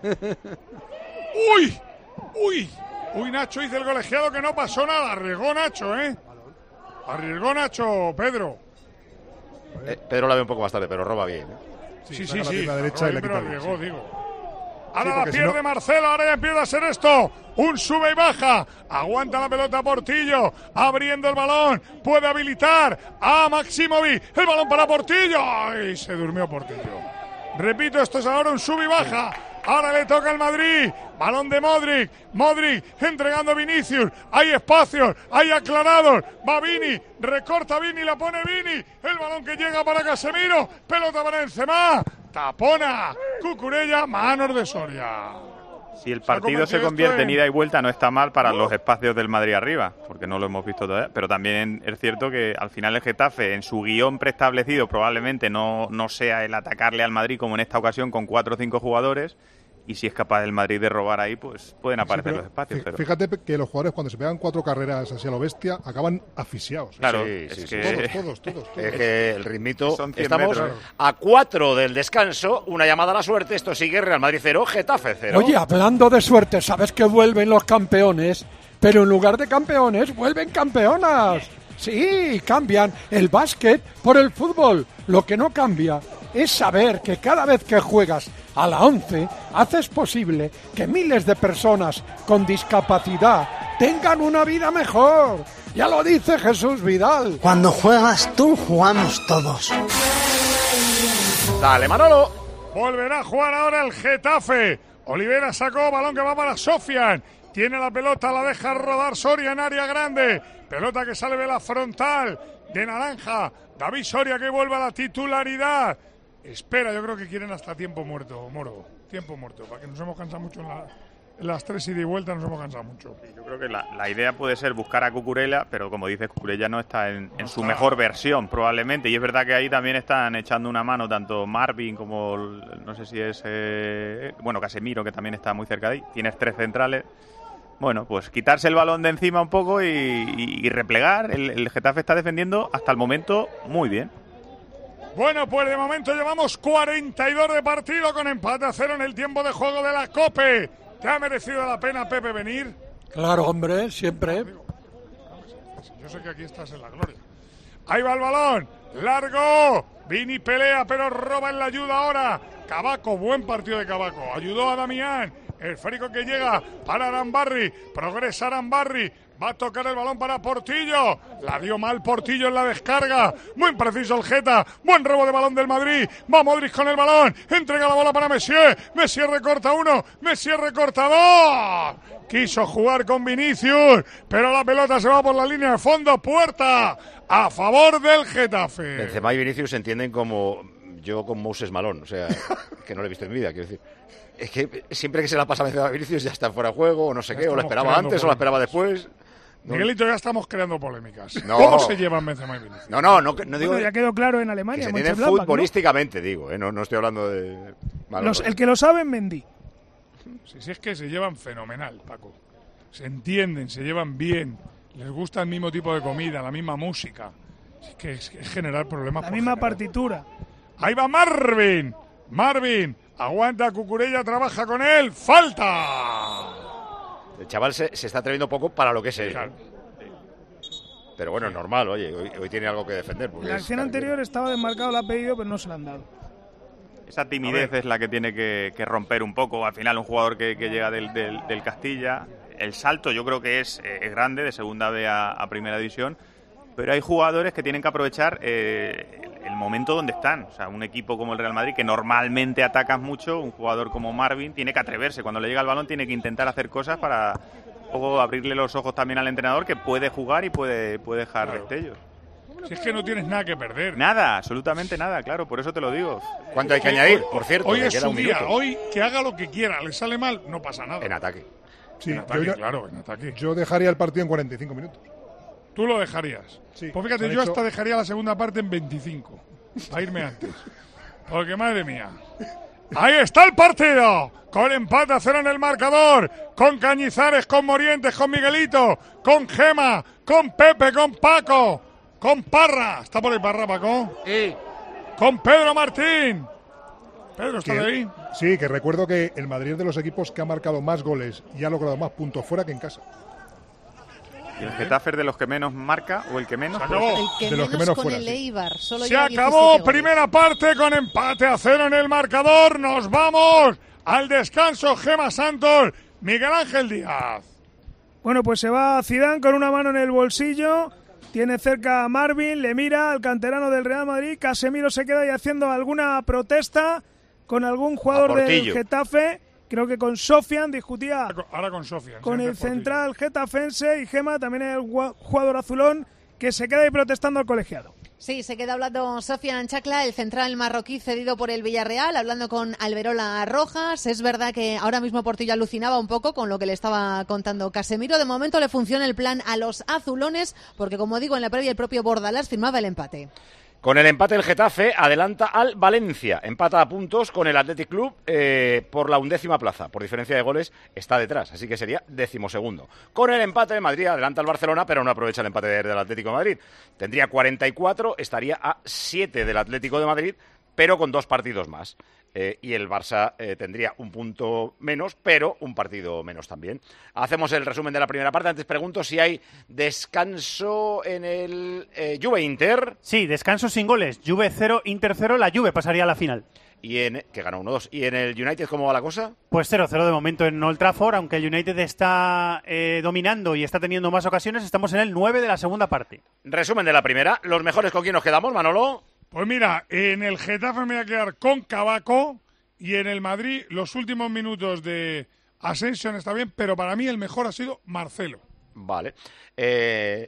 ¡Uy! ¡Uy! Uy, Nacho dice el colegiado que no pasó nada. Arriesgó Nacho, ¿eh? Arriesgó Nacho, Pedro. Eh, Pedro la ve un poco más tarde, pero roba bien. ¿eh? Sí, sí, saca la sí. pierna Arroba derecha y bien, le pero quita el- arriesgó, sí. digo. Ahora la porque si pierde no- Marcelo, ahora ya empieza a ser esto. Un sube y baja. Aguanta la pelota Portillo. Abriendo el balón. Puede habilitar a Maximovic. El balón para Portillo. ¡Ay! Se durmió Portillo. Repito, esto es ahora un sube y baja. Ahora le toca al Madrid. Balón de Modric. Modric entregando a Vinicius. Hay espacios. Hay aclarados. Va Vini. Recorta Vini. La pone Vini. El balón que llega para Casemiro. Pelota para Benzema. Tapona. Cucurella. Manos de Soria. Si el Se ha partido se convertido convierte esto en en- ida y vuelta, no está mal para los espacios del Madrid arriba, porque no lo hemos visto todavía. Pero también es cierto que al final el Getafe, en su guión preestablecido, probablemente no, no sea el atacarle al Madrid como en esta ocasión con cuatro o cinco jugadores. Y si es capaz el Madrid de robar ahí, pues pueden aparecer Sí, los espacios. fí- Pero... Fíjate que los jugadores cuando se pegan cuatro carreras así a lo bestia acaban asfixiados. Claro, Sí, es sí, que... Todos, todos, todos. todos. Es que el ritmito. Son cien Estamos metros. a cuatro del descanso. Una llamada a la suerte. Esto sigue Real Madrid cero, Getafe cero. Oye, hablando de suerte, sabes que vuelven los campeones, pero en lugar de campeones, vuelven campeonas. Sí, cambian el básquet por el fútbol. Lo que no cambia es saber que cada vez que juegas a la once, haces posible que miles de personas con discapacidad tengan una vida mejor. Ya lo dice Jesús Vidal. Cuando juegas tú, jugamos todos. Dale, Manolo. Volverá a jugar ahora el Getafe. Olivera sacó balón que va para Sofian. Tiene la pelota, la deja rodar Soria en área grande. Pelota que sale de la frontal de Naranja. David Soria que vuelve a la titularidad. Espera, yo creo que quieren hasta tiempo muerto, Moro. Tiempo muerto, para que nos hemos cansado mucho en, la, en las tres ida y vuelta, nos hemos cansado mucho. Yo creo que la, la idea puede ser buscar a Cucurella, pero como dices, Cucurella no está en, en su está. mejor versión, probablemente. Y es verdad que ahí también están echando una mano tanto Marvin como, el- no sé si es, eh, bueno, Casemiro, que también está muy cerca de ahí. Tienes tres centrales. Bueno, pues quitarse el balón de encima un poco y, y- y replegar. El, el Getafe está defendiendo hasta el momento muy bien. Bueno, pues de momento llevamos cuarenta y dos de partido con empate a cero en el tiempo de juego de la COPE. ¿Te ha merecido la pena, Pepe, venir? Claro, hombre, siempre. Yo sé que aquí estás en la gloria. Ahí va el balón. Largo. Vini pelea, pero roba en la ayuda ahora. Cabaco, buen partido de Cabaco. Ayudó a Damián. El esférico que llega para Arambarri. Progresa Arambarri. Va a tocar el balón para Portillo. La dio mal Portillo en la descarga. Muy preciso el Geta. Buen robo de balón del Madrid. Va Modric con el balón. Entrega la bola para Messier. Messier recorta uno. Messier recorta dos. Quiso jugar con Vinicius, pero la pelota se va por la línea de fondo. Puerta a favor del Getafe. Benzema y Vinicius se entienden como yo con Moses Malone. O sea, que no lo he visto en mi vida, quiero decir. Es que siempre que se la pasa a Benzema a Vinicius ya está fuera de juego, o no sé Ya qué, o la estamos esperaba creando antes, o la polémicas. esperaba después. No, Miguelito, ya estamos creando polémicas. No. ¿Cómo se llevan Benzema y Vinicius? no, no, no, no digo Bueno, ya quedó claro en que Alemania. se entienden Mönchengladbach, ¿no? futbolísticamente, digo, ¿eh? no, no estoy hablando de... Malo, Los- el que lo sabe es Mendy. Sí, sí, es que se llevan fenomenal, Paco. Se entienden, se llevan bien. Les gusta el mismo tipo de comida, la misma música. Es que es, es generar problemas. La por misma generar. partitura. Ahí va Marvin. Marvin. Aguanta a Cucurella, trabaja con él. ¡Falta! El chaval se, se está atreviendo poco para lo que es él. Claro. Pero bueno, es normal, oye, hoy, hoy tiene algo que defender. Porque La es acción carrilero. anterior estaba desmarcado, la ha pedido, pero no se la han dado. Esa timidez es la que tiene que, que romper un poco. Al final, un jugador que, que llega del, del, del Castilla. El salto yo creo que es, eh, es grande, de segunda B a, a primera división. Pero hay jugadores que tienen que aprovechar eh, el, el momento donde están. O sea, un equipo como el Real Madrid, que normalmente atacas mucho, un jugador como Marvin tiene que atreverse. Cuando le llega el balón tiene que intentar hacer cosas para, luego abrirle los ojos también al entrenador, que puede jugar y puede, puede dejar claro. destellos. Si es que no tienes nada que perder. Nada, absolutamente nada, claro, por eso te lo digo. ¿Cuánto hay que añadir? Por cierto, hoy es queda su un día, minuto. hoy que haga lo que quiera, le sale mal, no pasa nada. En ataque. Sí, en ataque, yo, claro, en ataque. Yo dejaría el partido en cuarenta y cinco minutos. ¿Tú lo dejarías? Sí. Pues fíjate, yo hecho... hasta dejaría la segunda parte en veinticinco, a irme antes. Porque madre mía. Ahí está el partido, con empate a cero en el marcador, con Cañizares, con Morientes, con Miguelito, con Gema, con Pepe, con Paco, con Parra. ¿Está por ahí Parra, Paco? Sí. Con Pedro Martín. Pedro, ¿está que, ahí? Sí, que recuerdo que el Madrid es de los equipos que ha marcado más goles y ha logrado más puntos fuera que en casa. ¿Y el Getafe es de los que menos marca o el que menos? Se acabó. El que de menos, los que menos con fuera, el sí. Eibar. Solo Se acabó primera parte con empate a cero en el marcador. Nos vamos al descanso. Gema Santos, Miguel Ángel Díaz. Bueno, pues se va Zidane con una mano en el bolsillo. Tiene cerca a Marvin, le mira al canterano del Real Madrid. Casemiro se queda ahí haciendo alguna protesta con algún jugador del Getafe. Creo que con Sofian discutía. Ahora con Sofian. Con el central getafense y Gema, también el jugador azulón, que se queda ahí protestando al colegiado. Sí, se queda hablando Sofian Chacla, el central marroquí cedido por el Villarreal, hablando con Alberola Rojas. Es verdad que ahora mismo Portillo alucinaba un poco con lo que le estaba contando Casemiro. De momento le funciona el plan a los azulones, porque como digo, en la previa el propio Bordalás firmaba el empate. Con el empate el Getafe adelanta al Valencia, empata a puntos con el Athletic Club eh, por la undécima plaza, por diferencia de goles está detrás, así que sería decimosegundo. Con el empate el Madrid adelanta al Barcelona, pero no aprovecha el empate del Atlético de Madrid. Tendría cuarenta y cuatro, estaría a siete del Atlético de Madrid, pero con dos partidos más. Eh, y el Barça eh, tendría un punto menos, pero un partido menos también. Hacemos el resumen de la primera parte. Antes pregunto si hay descanso en el eh, Juve-Inter. Sí, descanso sin goles. Juve cero, Inter cero, la Juve pasaría a la final. Y en, que ganó uno dos. ¿Y en el United cómo va la cosa? Pues cero cero de momento en Old Trafford, aunque el United está eh, dominando y está teniendo más ocasiones. Estamos en el nueve de la segunda parte. Resumen de la primera. ¿Los mejores con quién nos quedamos, Manolo? Pues mira, en el Getafe me voy a quedar con Cabaco y en el Madrid los últimos minutos de Ascension está bien, pero para mí el mejor ha sido Marcelo. Vale. Eh,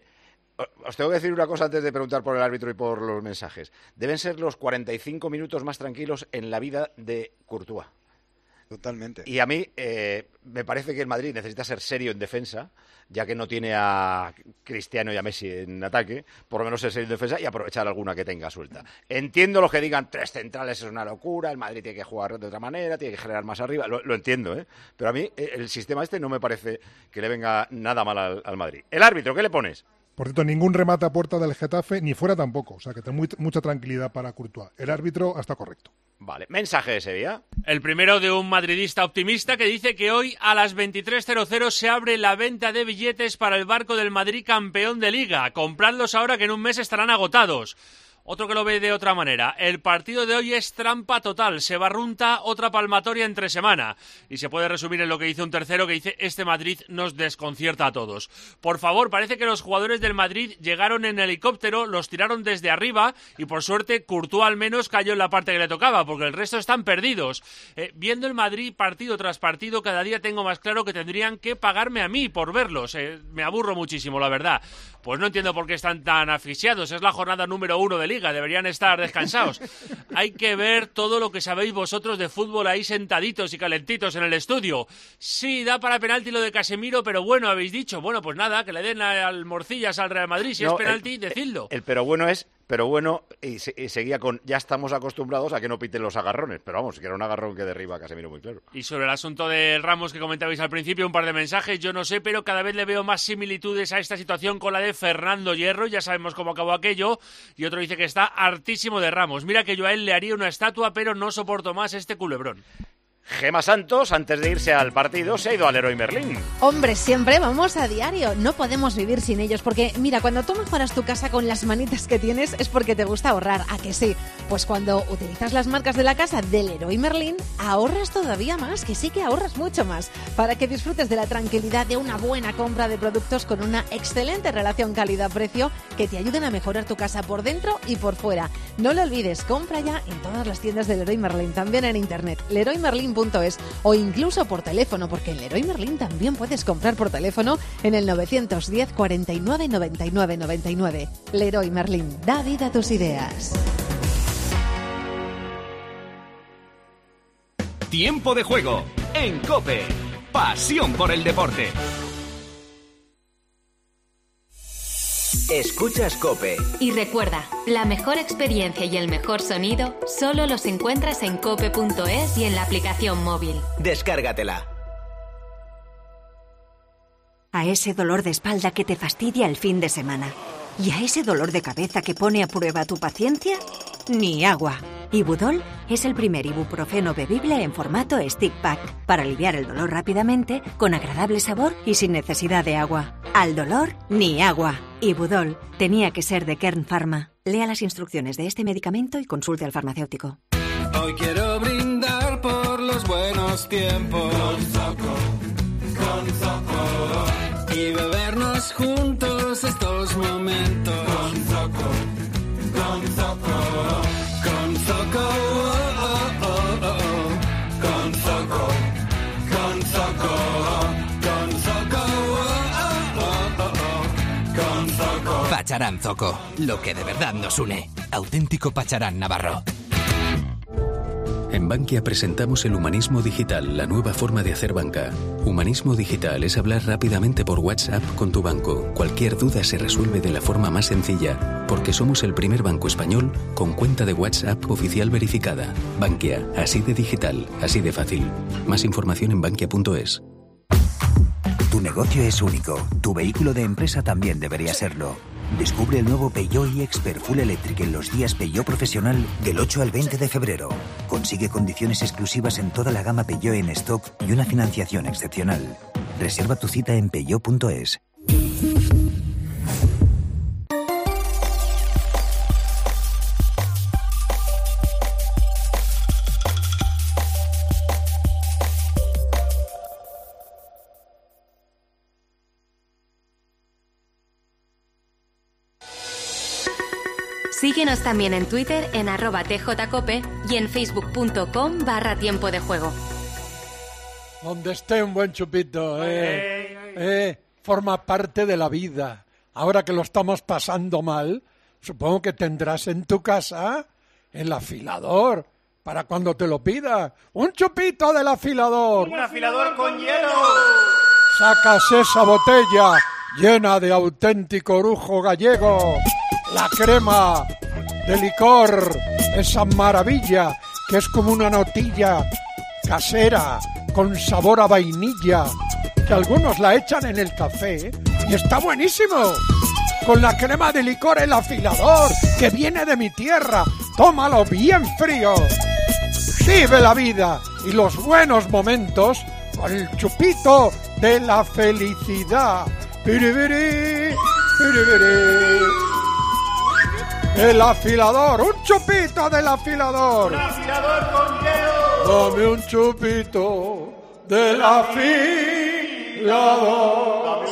os tengo que decir una cosa antes de preguntar por el árbitro y por los mensajes. Deben ser los cuarenta y cinco minutos más tranquilos en la vida de Courtois. Totalmente. Y a mí eh, me parece que el Madrid necesita ser serio en defensa, ya que no tiene a Cristiano y a Messi en ataque, por lo menos ser serio en defensa y aprovechar alguna que tenga suelta. Entiendo los que digan tres centrales es una locura, el Madrid tiene que jugar de otra manera, tiene que generar más arriba, lo, lo entiendo, ¿eh? Pero a mí el sistema este no me parece que le venga nada mal al, al Madrid. El árbitro, ¿qué le pones? Por cierto, ningún remate a puerta del Getafe, ni fuera tampoco. O sea, que ten muy, mucha tranquilidad para Courtois. El árbitro está correcto. Vale, mensaje de Sevilla. El primero de un madridista optimista que dice que hoy a las veintitrés cero cero se abre la venta de billetes para el barco del Madrid campeón de Liga. Compradlos ahora que en un mes estarán agotados. Otro que lo ve de otra manera. El partido de hoy es trampa total. Se barrunta otra palmatoria entre semana. Y se puede resumir en lo que dice un tercero que dice: este Madrid nos desconcierta a todos. Por favor, parece que los jugadores del Madrid llegaron en helicóptero, los tiraron desde arriba y por suerte Courtois al menos cayó en la parte que le tocaba, porque el resto están perdidos. Eh, viendo el Madrid partido tras partido, cada día tengo más claro que tendrían que pagarme a mí por verlos. Eh, me aburro muchísimo, la verdad. Pues no entiendo por qué están tan asfixiados. Es la jornada número uno de Liga, deberían estar descansados. Hay que ver todo lo que sabéis vosotros de fútbol ahí sentaditos y calentitos en el estudio. Sí, da para penalti lo de Casemiro, pero bueno, habéis dicho. Bueno, pues nada, que le den al Morcillas al Real Madrid. Si no, es penalti, el, decidlo. El, el pero bueno es... Pero bueno, y, se, y seguía con, ya estamos acostumbrados a que no piten los agarrones, pero vamos, que era un agarrón que derriba a Casemiro muy claro. Y sobre el asunto de Ramos que comentabais al principio, un par de mensajes, yo no sé, pero cada vez le veo más similitudes a esta situación con la de Fernando Hierro, ya sabemos cómo acabó aquello, y otro dice que está hartísimo de Ramos. Mira que yo a él le haría una estatua, pero no soporto más este culebrón. Gema Santos, antes de irse al partido, se ha ido al Leroy Merlin. Hombre, siempre vamos a diario. No podemos vivir sin ellos porque, mira, cuando tú mejoras tu casa con las manitas que tienes es porque te gusta ahorrar, ¿a que sí? Pues cuando utilizas las marcas de la casa del Leroy Merlin, ahorras todavía más, que sí que ahorras mucho más, para que disfrutes de la tranquilidad de una buena compra de productos con una excelente relación calidad-precio que te ayuden a mejorar tu casa por dentro y por fuera. No lo olvides, compra ya en todas las tiendas del Leroy Merlin, también en internet, leroy merlin merlin punto es o incluso por teléfono, porque en Leroy Merlin también puedes comprar por teléfono en el novecientos diez, cuarenta y nueve, noventa y nueve, noventa y nueve. Leroy Merlin, da vida a tus ideas. Tiempo de juego en COPE. Pasión por el deporte. Escuchas COPE. Y recuerda, la mejor experiencia y el mejor sonido solo los encuentras en cope punto es y en la aplicación móvil. Descárgatela. A ese dolor de espalda que te fastidia el fin de semana y a ese dolor de cabeza que pone a prueba tu paciencia, ni agua. Ibudol es el primer ibuprofeno bebible en formato stick pack para aliviar el dolor rápidamente, con agradable sabor y sin necesidad de agua. Al dolor, ni agua. Ibudol tenía que ser de Kern Pharma. Lea las instrucciones de este medicamento y consulte al farmacéutico. Hoy quiero brindar por los buenos tiempos con Zoco, con Zoco, y bebernos juntos estos momentos con Zoco, con Zoco, con Zoco, oh, oh, oh, oh. Con Zoco, con Zoco, con Zoco, oh, oh, oh, oh. Con Zoco. Pacharán Zoco, lo que de verdad nos une. Auténtico Pacharán Navarro. En Bankia presentamos el humanismo digital, la nueva forma de hacer banca. Humanismo digital es hablar rápidamente por WhatsApp con tu banco. Cualquier duda se resuelve de la forma más sencilla, porque somos el primer banco español con cuenta de WhatsApp oficial verificada. Bankia, así de digital, así de fácil. Más información en bankia punto es. Tu negocio es único. Tu vehículo de empresa también debería serlo. Descubre el nuevo Peugeot i-Expert Full Electric en los días Peugeot Profesional del ocho al veinte de febrero. Consigue condiciones exclusivas en toda la gama Peugeot en stock y una financiación excepcional. Reserva tu cita en peugeot punto es. Síguenos también en Twitter en arroba tjcope y en facebook punto com barra tiempo de juego. Donde esté un buen chupito, eh, eh, forma parte de la vida. Ahora que lo estamos pasando mal, supongo que tendrás en tu casa el afilador para cuando te lo pida. ¡Un chupito del afilador! ¡Un afilador con hielo! Sacas esa botella llena de auténtico orujo gallego, la crema de licor, esa maravilla que es como una notilla casera con sabor a vainilla, que algunos la echan en el café y está buenísimo. Con la crema de licor El Afilador, que viene de mi tierra, tómalo bien frío. Vive la vida y los buenos momentos con el chupito de la felicidad. Piribiri, piribiri. El Afilador, un chupito del Afilador. Un afilador con hielo. Dame un chupito del Afilador.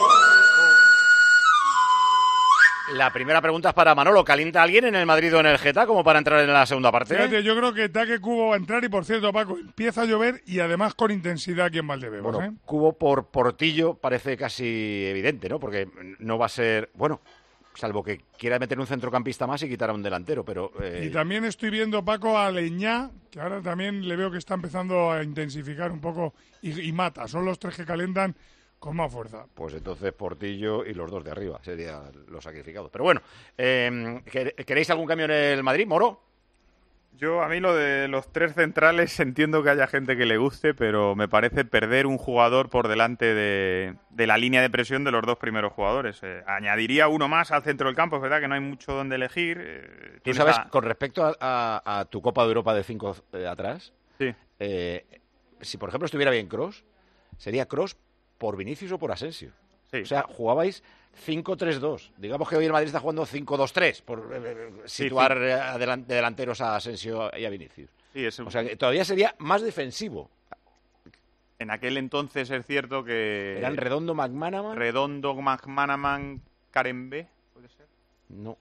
La primera pregunta es para Manolo. ¿Calienta alguien en el Madrid o en el Geta como para entrar en la segunda parte? Fíjate, yo creo que Taque Cubo va a entrar y, por cierto, Paco, empieza a llover y además con intensidad aquí en Valdebebas. Bueno, ¿eh? Cubo por Portillo parece casi evidente, ¿no? Porque no va a ser... Bueno, salvo que quiera meter un centrocampista más y quitar a un delantero, pero... Eh... Y también estoy viendo, Paco, a Leñá, que ahora también le veo que está empezando a intensificar un poco, y, y Mata. Son los tres que calientan con más fuerza. Pues entonces Portillo y los dos de arriba serían los sacrificados. Pero bueno, eh, ¿queréis algún cambio en el Madrid, Moro? Yo, a mí lo de los tres centrales entiendo que haya gente que le guste, pero me parece perder un jugador por delante de, de la línea de presión de los dos primeros jugadores. Eh, añadiría uno más al centro del campo, es verdad que no hay mucho donde elegir. Eh, Tú sabes, a... con respecto a, a, a tu Copa de Europa de cinco eh, atrás, sí. eh, si por ejemplo estuviera bien Kroos, sería Kroos por Vinicius o por Asensio. Sí. O sea, jugabais cinco tres dos. Digamos que hoy el Madrid está jugando cinco dos tres, por eh, situar sí, sí. Adelant- de delanteros a Asensio y a Vinicius. Sí, es... O sea, que todavía sería más defensivo. En aquel entonces es cierto que... ¿Eran Redondo, McManaman? Redondo, McManaman, Karembe, ¿puede ser? No.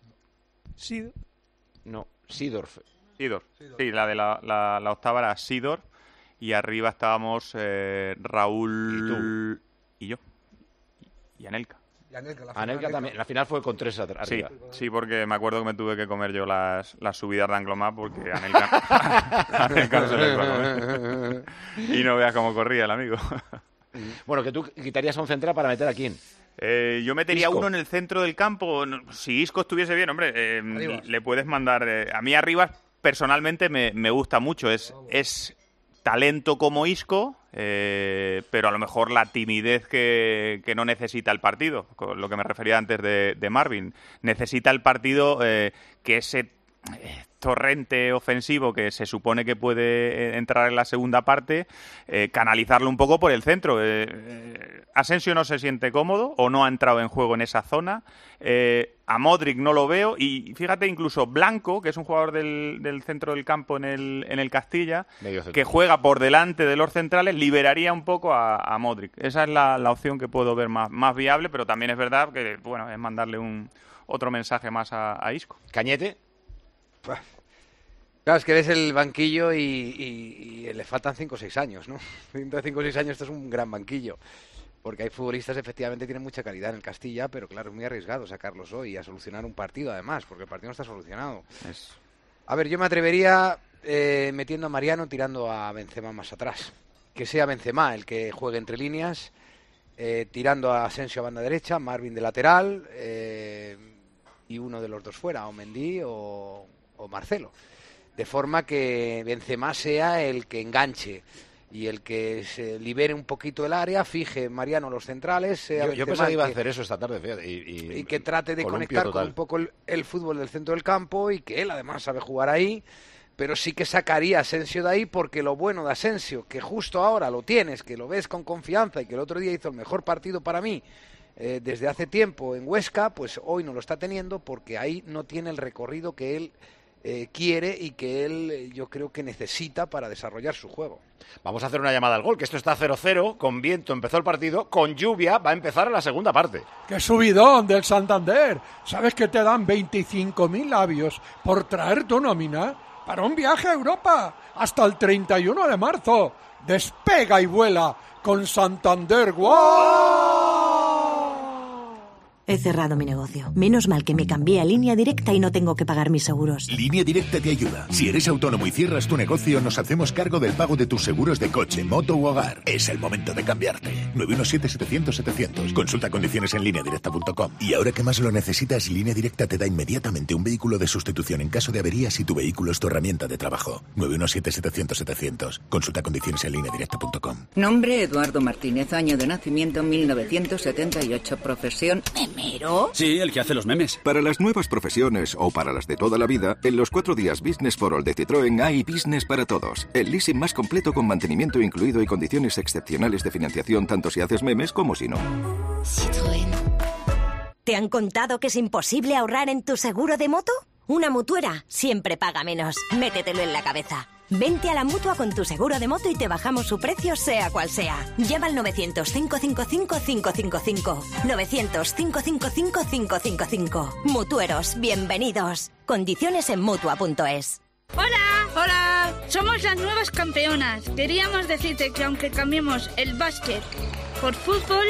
Sidor. No, Seedorf. Seedorf. Sí, la de la, la, la octava era Seedorf. y arriba estábamos eh, Raúl y, y yo. Y Anelka. Y Anelka, la Anelka final, también. La final fue con tres arriba. Sí, sí, porque me acuerdo que me tuve que comer yo las, las subidas de Anglomar porque Anelka, Anelka no se le iba a comer. Y no veas cómo corría el amigo. Bueno, que tú quitarías a un central para meter a quién. Eh, yo metería Isco. uno en el centro del campo. Si Isco estuviese bien, hombre, eh, le puedes mandar... Eh, a mí Arribas, personalmente, me, me gusta mucho. Es, es talento como Isco, eh, pero a lo mejor la timidez que, que no necesita el partido, con lo que me refería antes de, de Marvin. Necesita el partido eh, que ese... Eh, torrente ofensivo que se supone que puede entrar en la segunda parte, eh, canalizarlo un poco por el centro. Eh, eh, Asensio no se siente cómodo o no ha entrado en juego en esa zona. Eh, a Modric no lo veo y fíjate, incluso Blanco, que es un jugador del, del centro del campo en el, en el Castilla, que juega por delante de los centrales, liberaría un poco a, a Modric. Esa es la, la opción que puedo ver más, más viable, pero también es verdad que bueno, es mandarle un otro mensaje más a, a Isco. Cañete. Claro, es que ves el banquillo y, y, y le faltan cinco o seis años, ¿no? Dentro de cinco o seis años esto es un gran banquillo. Porque hay futbolistas efectivamente que tienen mucha calidad en el Castilla, pero claro, es muy arriesgado sacarlos hoy a solucionar un partido además, porque el partido no está solucionado. Es... A ver, yo me atrevería eh, metiendo a Mariano, tirando a Benzema más atrás. Que sea Benzema el que juegue entre líneas, eh, tirando a Asensio a banda derecha, Marvin de lateral, eh, y uno de los dos fuera, o Mendy o, o Marcelo. De forma que Benzema sea el que enganche y el que se libere un poquito el área, fije Mariano los centrales. Sea yo yo pensaba que iba a hacer eso esta tarde, fíjate. Y, y, y que trate de conectar total. con un poco el, el fútbol del centro del campo y que él además sabe jugar ahí, pero sí que sacaría a Asensio de ahí porque lo bueno de Asensio, que justo ahora lo tienes, que lo ves con confianza y que el otro día hizo el mejor partido para mí eh, desde hace tiempo en Huesca, pues hoy no lo está teniendo porque ahí no tiene el recorrido que él Eh, quiere y que él eh, yo creo que necesita para desarrollar su juego. Vamos a hacer una llamada al gol, que esto está cero cero, con viento empezó el partido, con lluvia va a empezar la segunda parte. ¡Qué subidón del Santander! ¿Sabes que te dan veinticinco mil labios por traer tu nómina para un viaje a Europa hasta el treinta y uno de marzo? Despega y vuela con Santander. ¡Wow! He cerrado mi negocio. Menos mal que me cambié a Línea Directa y no tengo que pagar mis seguros. Línea Directa te ayuda. Si eres autónomo y cierras tu negocio, nos hacemos cargo del pago de tus seguros de coche, moto u hogar. Es el momento de cambiarte. nueve uno siete, setecientos, setecientos. Consulta condiciones en línea directa punto com. Y ahora que más lo necesitas, Línea Directa te da inmediatamente un vehículo de sustitución en caso de avería si tu vehículo es tu herramienta de trabajo. nueve uno siete, setecientos, setecientos. Consulta condiciones en línea directa punto com. Nombre Eduardo Martínez, año de nacimiento mil novecientos setenta y ocho, profesión memero. Sí, el que hace los memes. Para las nuevas profesiones o para las de toda la vida, en los cuatro días Business for All de Citroën hay Business para todos. El leasing más completo con mantenimiento incluido y condiciones excepcionales de financiación tanto si haces memes como si no. Citroën. ¿Te han contado que es imposible ahorrar en tu seguro de moto? Una mutuera siempre paga menos. Métetelo en la cabeza. Vente a la Mutua con tu seguro de moto y te bajamos su precio sea cual sea. Llama al novecientos, cinco cinco cinco, cinco cinco cinco. novecientos, cinco cinco cinco, cinco cinco cinco. Mutueros, bienvenidos. Condiciones en Mutua punto es. ¡Hola! ¡Hola! Somos las nuevas campeonas. Queríamos decirte que aunque cambiemos el básquet por fútbol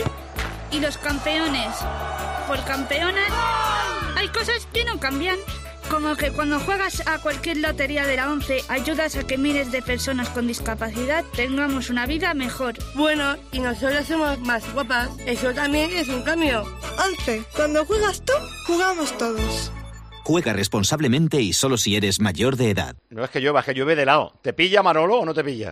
y los campeones por campeonas, hay cosas que no cambian. Como que cuando juegas a cualquier lotería de la ONCE ayudas a que miles de personas con discapacidad tengamos una vida mejor. Bueno, y nosotros somos más guapas. Eso también es un cambio. ONCE, cuando juegas tú, jugamos todos. Juega responsablemente y solo si eres mayor de edad. No es que llueva, es que llueve de lado. ¿Te pilla, Manolo, o no te pilla?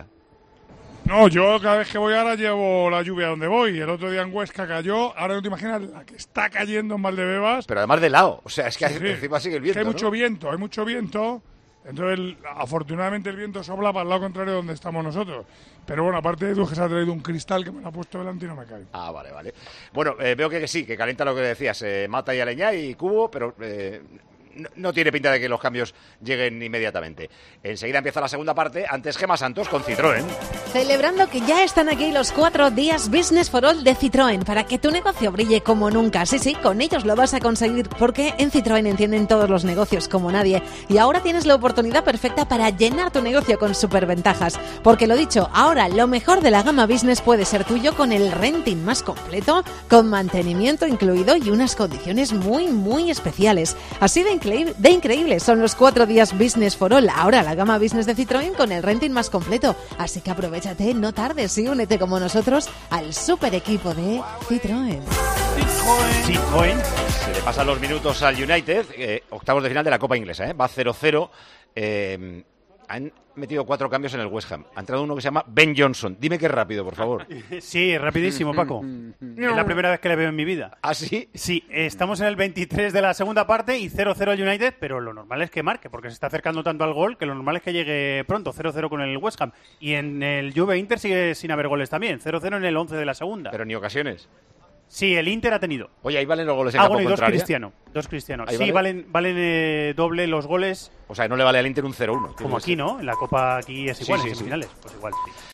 No, yo cada vez que voy ahora llevo la lluvia donde voy. El otro día en Huesca cayó, ahora no te imaginas la que está cayendo en Valdebebas. Pero además de lado, o sea, es que sí, encima sigue el viento, es que hay ¿no? mucho viento, hay mucho viento. Entonces, el, afortunadamente el viento sopla para el lado contrario de donde estamos nosotros. Pero bueno, aparte de eso, que se ha traído un cristal que me lo ha puesto delante y no me cae. Ah, vale, vale. Bueno, eh, veo que, que sí, que calienta lo que decías. Eh, Mata y Aleñá y Cubo, pero... Eh, no, no tiene pinta de que los cambios lleguen inmediatamente. Enseguida empieza la segunda parte, antes Gemma Santos con Citroën. Celebrando que ya están aquí los cuatro días Business for All de Citroën para que tu negocio brille como nunca. Sí, sí, con ellos lo vas a conseguir porque en Citroën entienden todos los negocios como nadie. Y ahora tienes la oportunidad perfecta para llenar tu negocio con superventajas. Porque lo dicho, ahora lo mejor de la gama Business puede ser tuyo con el renting más completo, con mantenimiento incluido y unas condiciones muy, muy especiales. Así de, increíble, de increíbles son los cuatro días Business for All. Ahora la gama Business de Citroën con el renting más completo. Así que aprovéchate, no tardes y únete como nosotros al super equipo de Citroën. Citroën. Se le pasan los minutos al United, eh, octavos de final de la Copa Inglesa, ¿eh? Va cero cero. Eh, han metido cuatro cambios en el West Ham. Ha entrado uno que se llama Ben Johnson. Dime que es rápido, por favor. Sí, rapidísimo, Paco. Es la primera vez que le veo en mi vida. ¿Ah, sí? Sí, estamos en el veintitrés de la segunda parte y cero cero el United, pero lo normal es que marque, porque se está acercando tanto al gol que lo normal es que llegue pronto, cero cero con el West Ham. Y en el Juve Inter sigue sin haber goles también, cero cero en el once de la segunda. Pero ni ocasiones. Sí, el Inter ha tenido. Oye, ahí valen los goles en ah, campo bueno, y contraria. dos Cristiano. Dos Cristiano. Ahí Sí, vale. valen, valen eh, doble los goles. O sea, no le vale al Inter un cero uno. Como aquí, ¿no? En la Copa aquí es igual, Sí, sí, en sí. semifinales. Pues igual, sí.